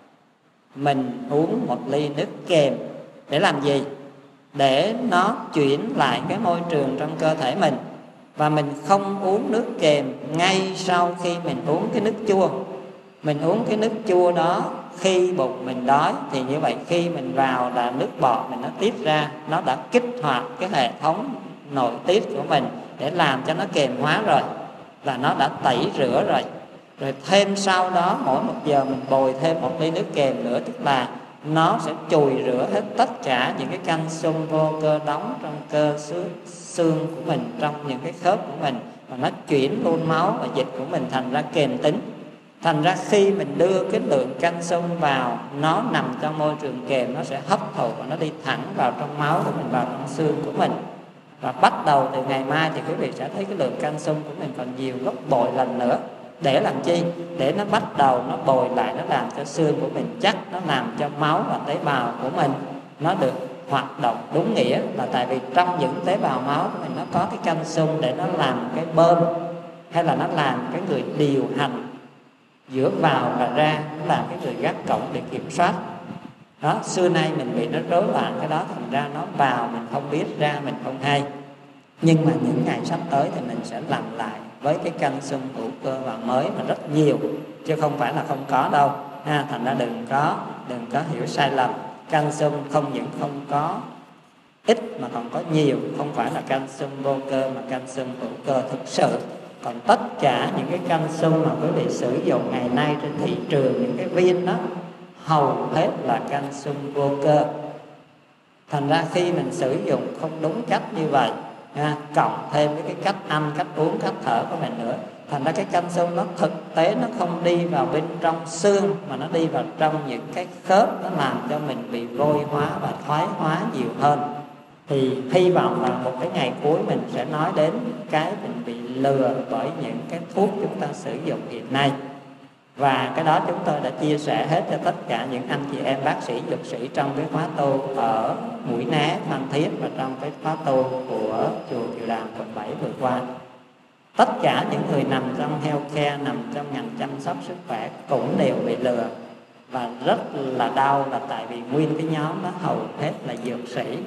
mình uống 1 ly nước kèm. Để làm gì? Để nó chuyển lại cái môi trường trong cơ thể mình. Và mình không uống nước kèm ngay sau khi mình uống cái nước chua. Mình uống cái nước chua đó khi bụng mình đói, thì như vậy khi mình vào là nước bọt mình nó tiết ra, nó đã kích hoạt cái hệ thống nội tiết của mình để làm cho nó kềm hóa rồi, là nó đã tẩy rửa rồi. Rồi thêm sau đó mỗi 1 giờ mình bồi thêm 1 ly nước kèm nữa, tức là nó sẽ chùi rửa hết tất cả những cái canxi vô cơ đóng trong cơ xương của mình, trong những cái khớp của mình, và nó chuyển luôn máu và dịch của mình thành ra kềm tính. Thành ra khi mình đưa cái lượng canxi vào, nó nằm trong môi trường kềm, nó sẽ hấp thụ và nó đi thẳng vào trong máu của mình, vào trong xương của mình. Và bắt đầu từ ngày mai thì quý vị sẽ thấy cái lượng canxi của mình còn nhiều gấp bội lần nữa. Để làm chi? Để nó bắt đầu nó bồi lại, nó làm cho xương của mình chắc, nó làm cho máu và tế bào của mình nó được hoạt động đúng nghĩa. Là tại vì trong những tế bào máu của mình nó có cái canxi để nó làm cái bơm, hay là nó làm cái người điều hành giữa vào và ra, nó làm cái người gác cổng để kiểm soát. Đó, xưa nay mình bị nó rối loạn cái đó, thành ra nó vào mình không biết, ra mình không hay. Nhưng mà những ngày sắp tới thì mình sẽ làm lại với cái canxi hữu cơ vào mới mà rất nhiều, chứ không phải là không có đâu ha. Thành ra đừng có hiểu sai lầm. Canxi không những không có ít mà còn có nhiều, không phải là canxi vô cơ mà canxi hữu cơ thực sự. Còn tất cả những cái canxi mà quý vị sử dụng ngày nay trên thị trường, những cái viên đó hầu hết là canxi vô cơ. Thành ra khi mình sử dụng không đúng cách như vậy, cộng thêm với cái cách ăn, cách uống, cách thở của mình nữa, thành ra cái canxi nó thực tế nó không đi vào bên trong xương, mà nó đi vào trong những cái khớp, nó làm cho mình bị vôi hóa và thoái hóa nhiều hơn. Thì hy vọng là một cái ngày cuối mình sẽ nói đến cái mình bị lừa bởi những cái thuốc chúng ta sử dụng hiện nay. Và cái đó chúng tôi đã chia sẻ hết cho tất cả những anh chị em bác sĩ, dược sĩ trong cái khóa tu ở Mũi Né, Phan Thiết, và trong cái khóa tu của chùa Kiều Đàm quận 7 vừa qua. Tất cả những người nằm trong healthcare, nằm trong ngành chăm sóc sức khỏe cũng đều bị lừa. Và rất là đau là tại vì nguyên cái nhóm đó hầu hết là dược sĩ,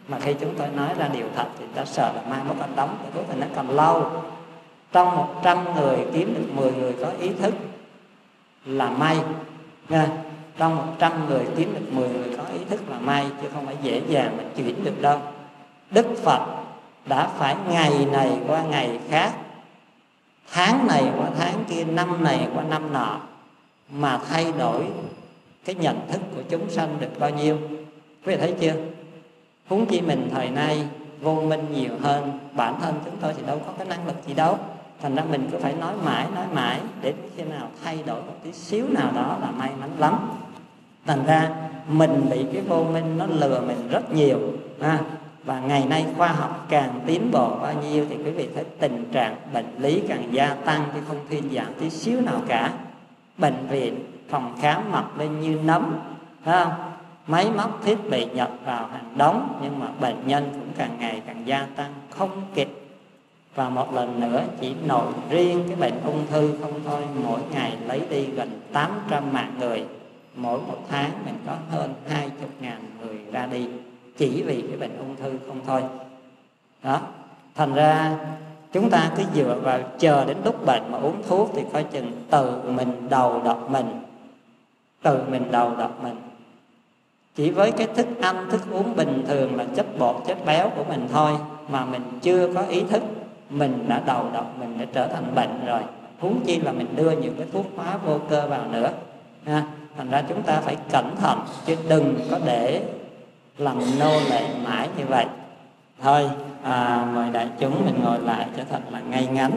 Mà khi chúng tôi nói ra điều thật thì ta sợ là mai mốt anh đóng cái thuốc thì nó còn lâu. Trong 100 người kiếm được 10 người có ý thức là may nha. Trong 100 người kiếm được 10 người có ý thức là may, chứ không phải dễ dàng mà chuyển được đâu. Đức Phật đã phải ngày này qua ngày khác, tháng này qua tháng kia, năm này qua năm nọ, mà thay đổi cái nhận thức của chúng sanh được bao nhiêu. Quý vị thấy chưa? Huống chi mình thời nay vô minh nhiều hơn, bản thân chúng tôi thì đâu có cái năng lực gì đâu. Thành ra mình cứ phải nói mãi để khi nào thay đổi một tí xíu nào đó là may mắn lắm. Thành ra mình bị cái vô minh nó lừa mình rất nhiều. Và ngày nay khoa học càng tiến bộ bao nhiêu thì quý vị thấy tình trạng bệnh lý càng gia tăng, chứ không thuyên giảm tí xíu nào cả. Bệnh viện, phòng khám mọc lên như nấm, phải không? Máy móc thiết bị nhập vào hàng đống, nhưng mà bệnh nhân cũng càng ngày càng gia tăng không kịp. Và một lần nữa, chỉ nổi riêng cái bệnh ung thư không thôi, mỗi ngày lấy đi gần 800 mạng người. Mỗi một tháng mình có hơn 20.000 người ra đi chỉ vì cái bệnh ung thư không thôi. Đó, thành ra chúng ta cứ dựa vào chờ đến lúc bệnh mà uống thuốc thì coi chừng tự mình đầu độc mình. Tự mình đầu độc mình. Chỉ với cái thức ăn, thức uống bình thường là chất bột, chất béo của mình thôi, mà mình chưa có ý thức, mình đã đầu độc mình để trở thành bệnh rồi. Huống chi là mình đưa những cái thuốc hóa vô cơ vào nữa. Thành ra chúng ta phải cẩn thận, chứ đừng có để làm nô lệ mãi như vậy. Thôi, mời đại chúng mình ngồi lại cho thật là ngay ngắn,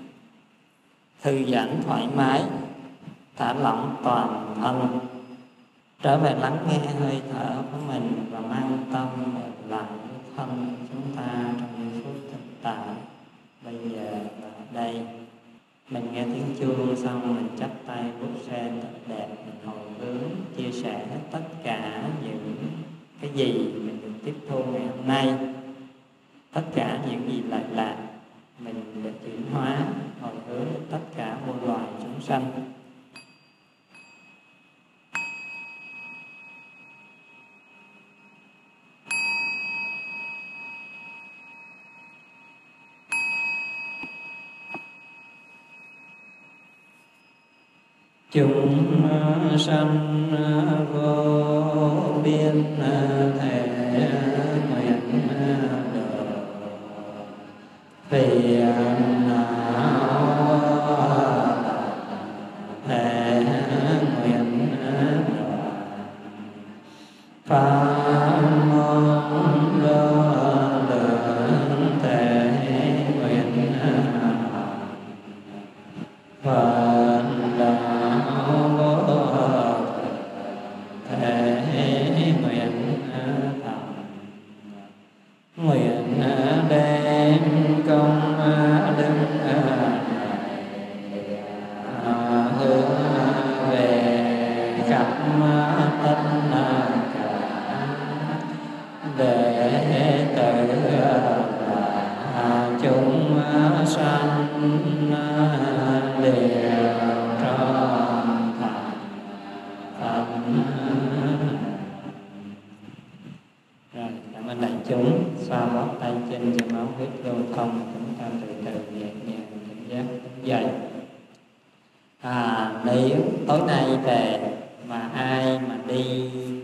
thư giãn thoải mái, thả lỏng toàn thân, trở về lắng nghe hơi thở của mình và mang tâm về lại với thân chúng ta trong giây phút thực tại bây giờ và đây. Mình nghe tiếng chuông xong mình chắp tay vuốt sen thật đẹp, mình hồi hướng chia sẻ hết tất cả những cái gì mình được tiếp thu ngày hôm nay, tất cả những gì lại lạc mình được chuyển hóa, hồi hướng tất cả muôn loài chúng sanh. Chúng sanh vô biên thể nguyện được phiền não thể nguyện được pháp môn lượng thể nguyện Phật đạo vô thể nguyện thành, nguyện đem công đức hướng về khắp tất cả đệ tử chúng sanh đều trọn thành. Rồi, cảm ơn đại chúng. Xoa bóp tay chân cho máu huyết lưu thông, chúng ta từ từ nhẹ nhàng tỉnh giác thức dậy. Nếu tối nay về mà ai mà đi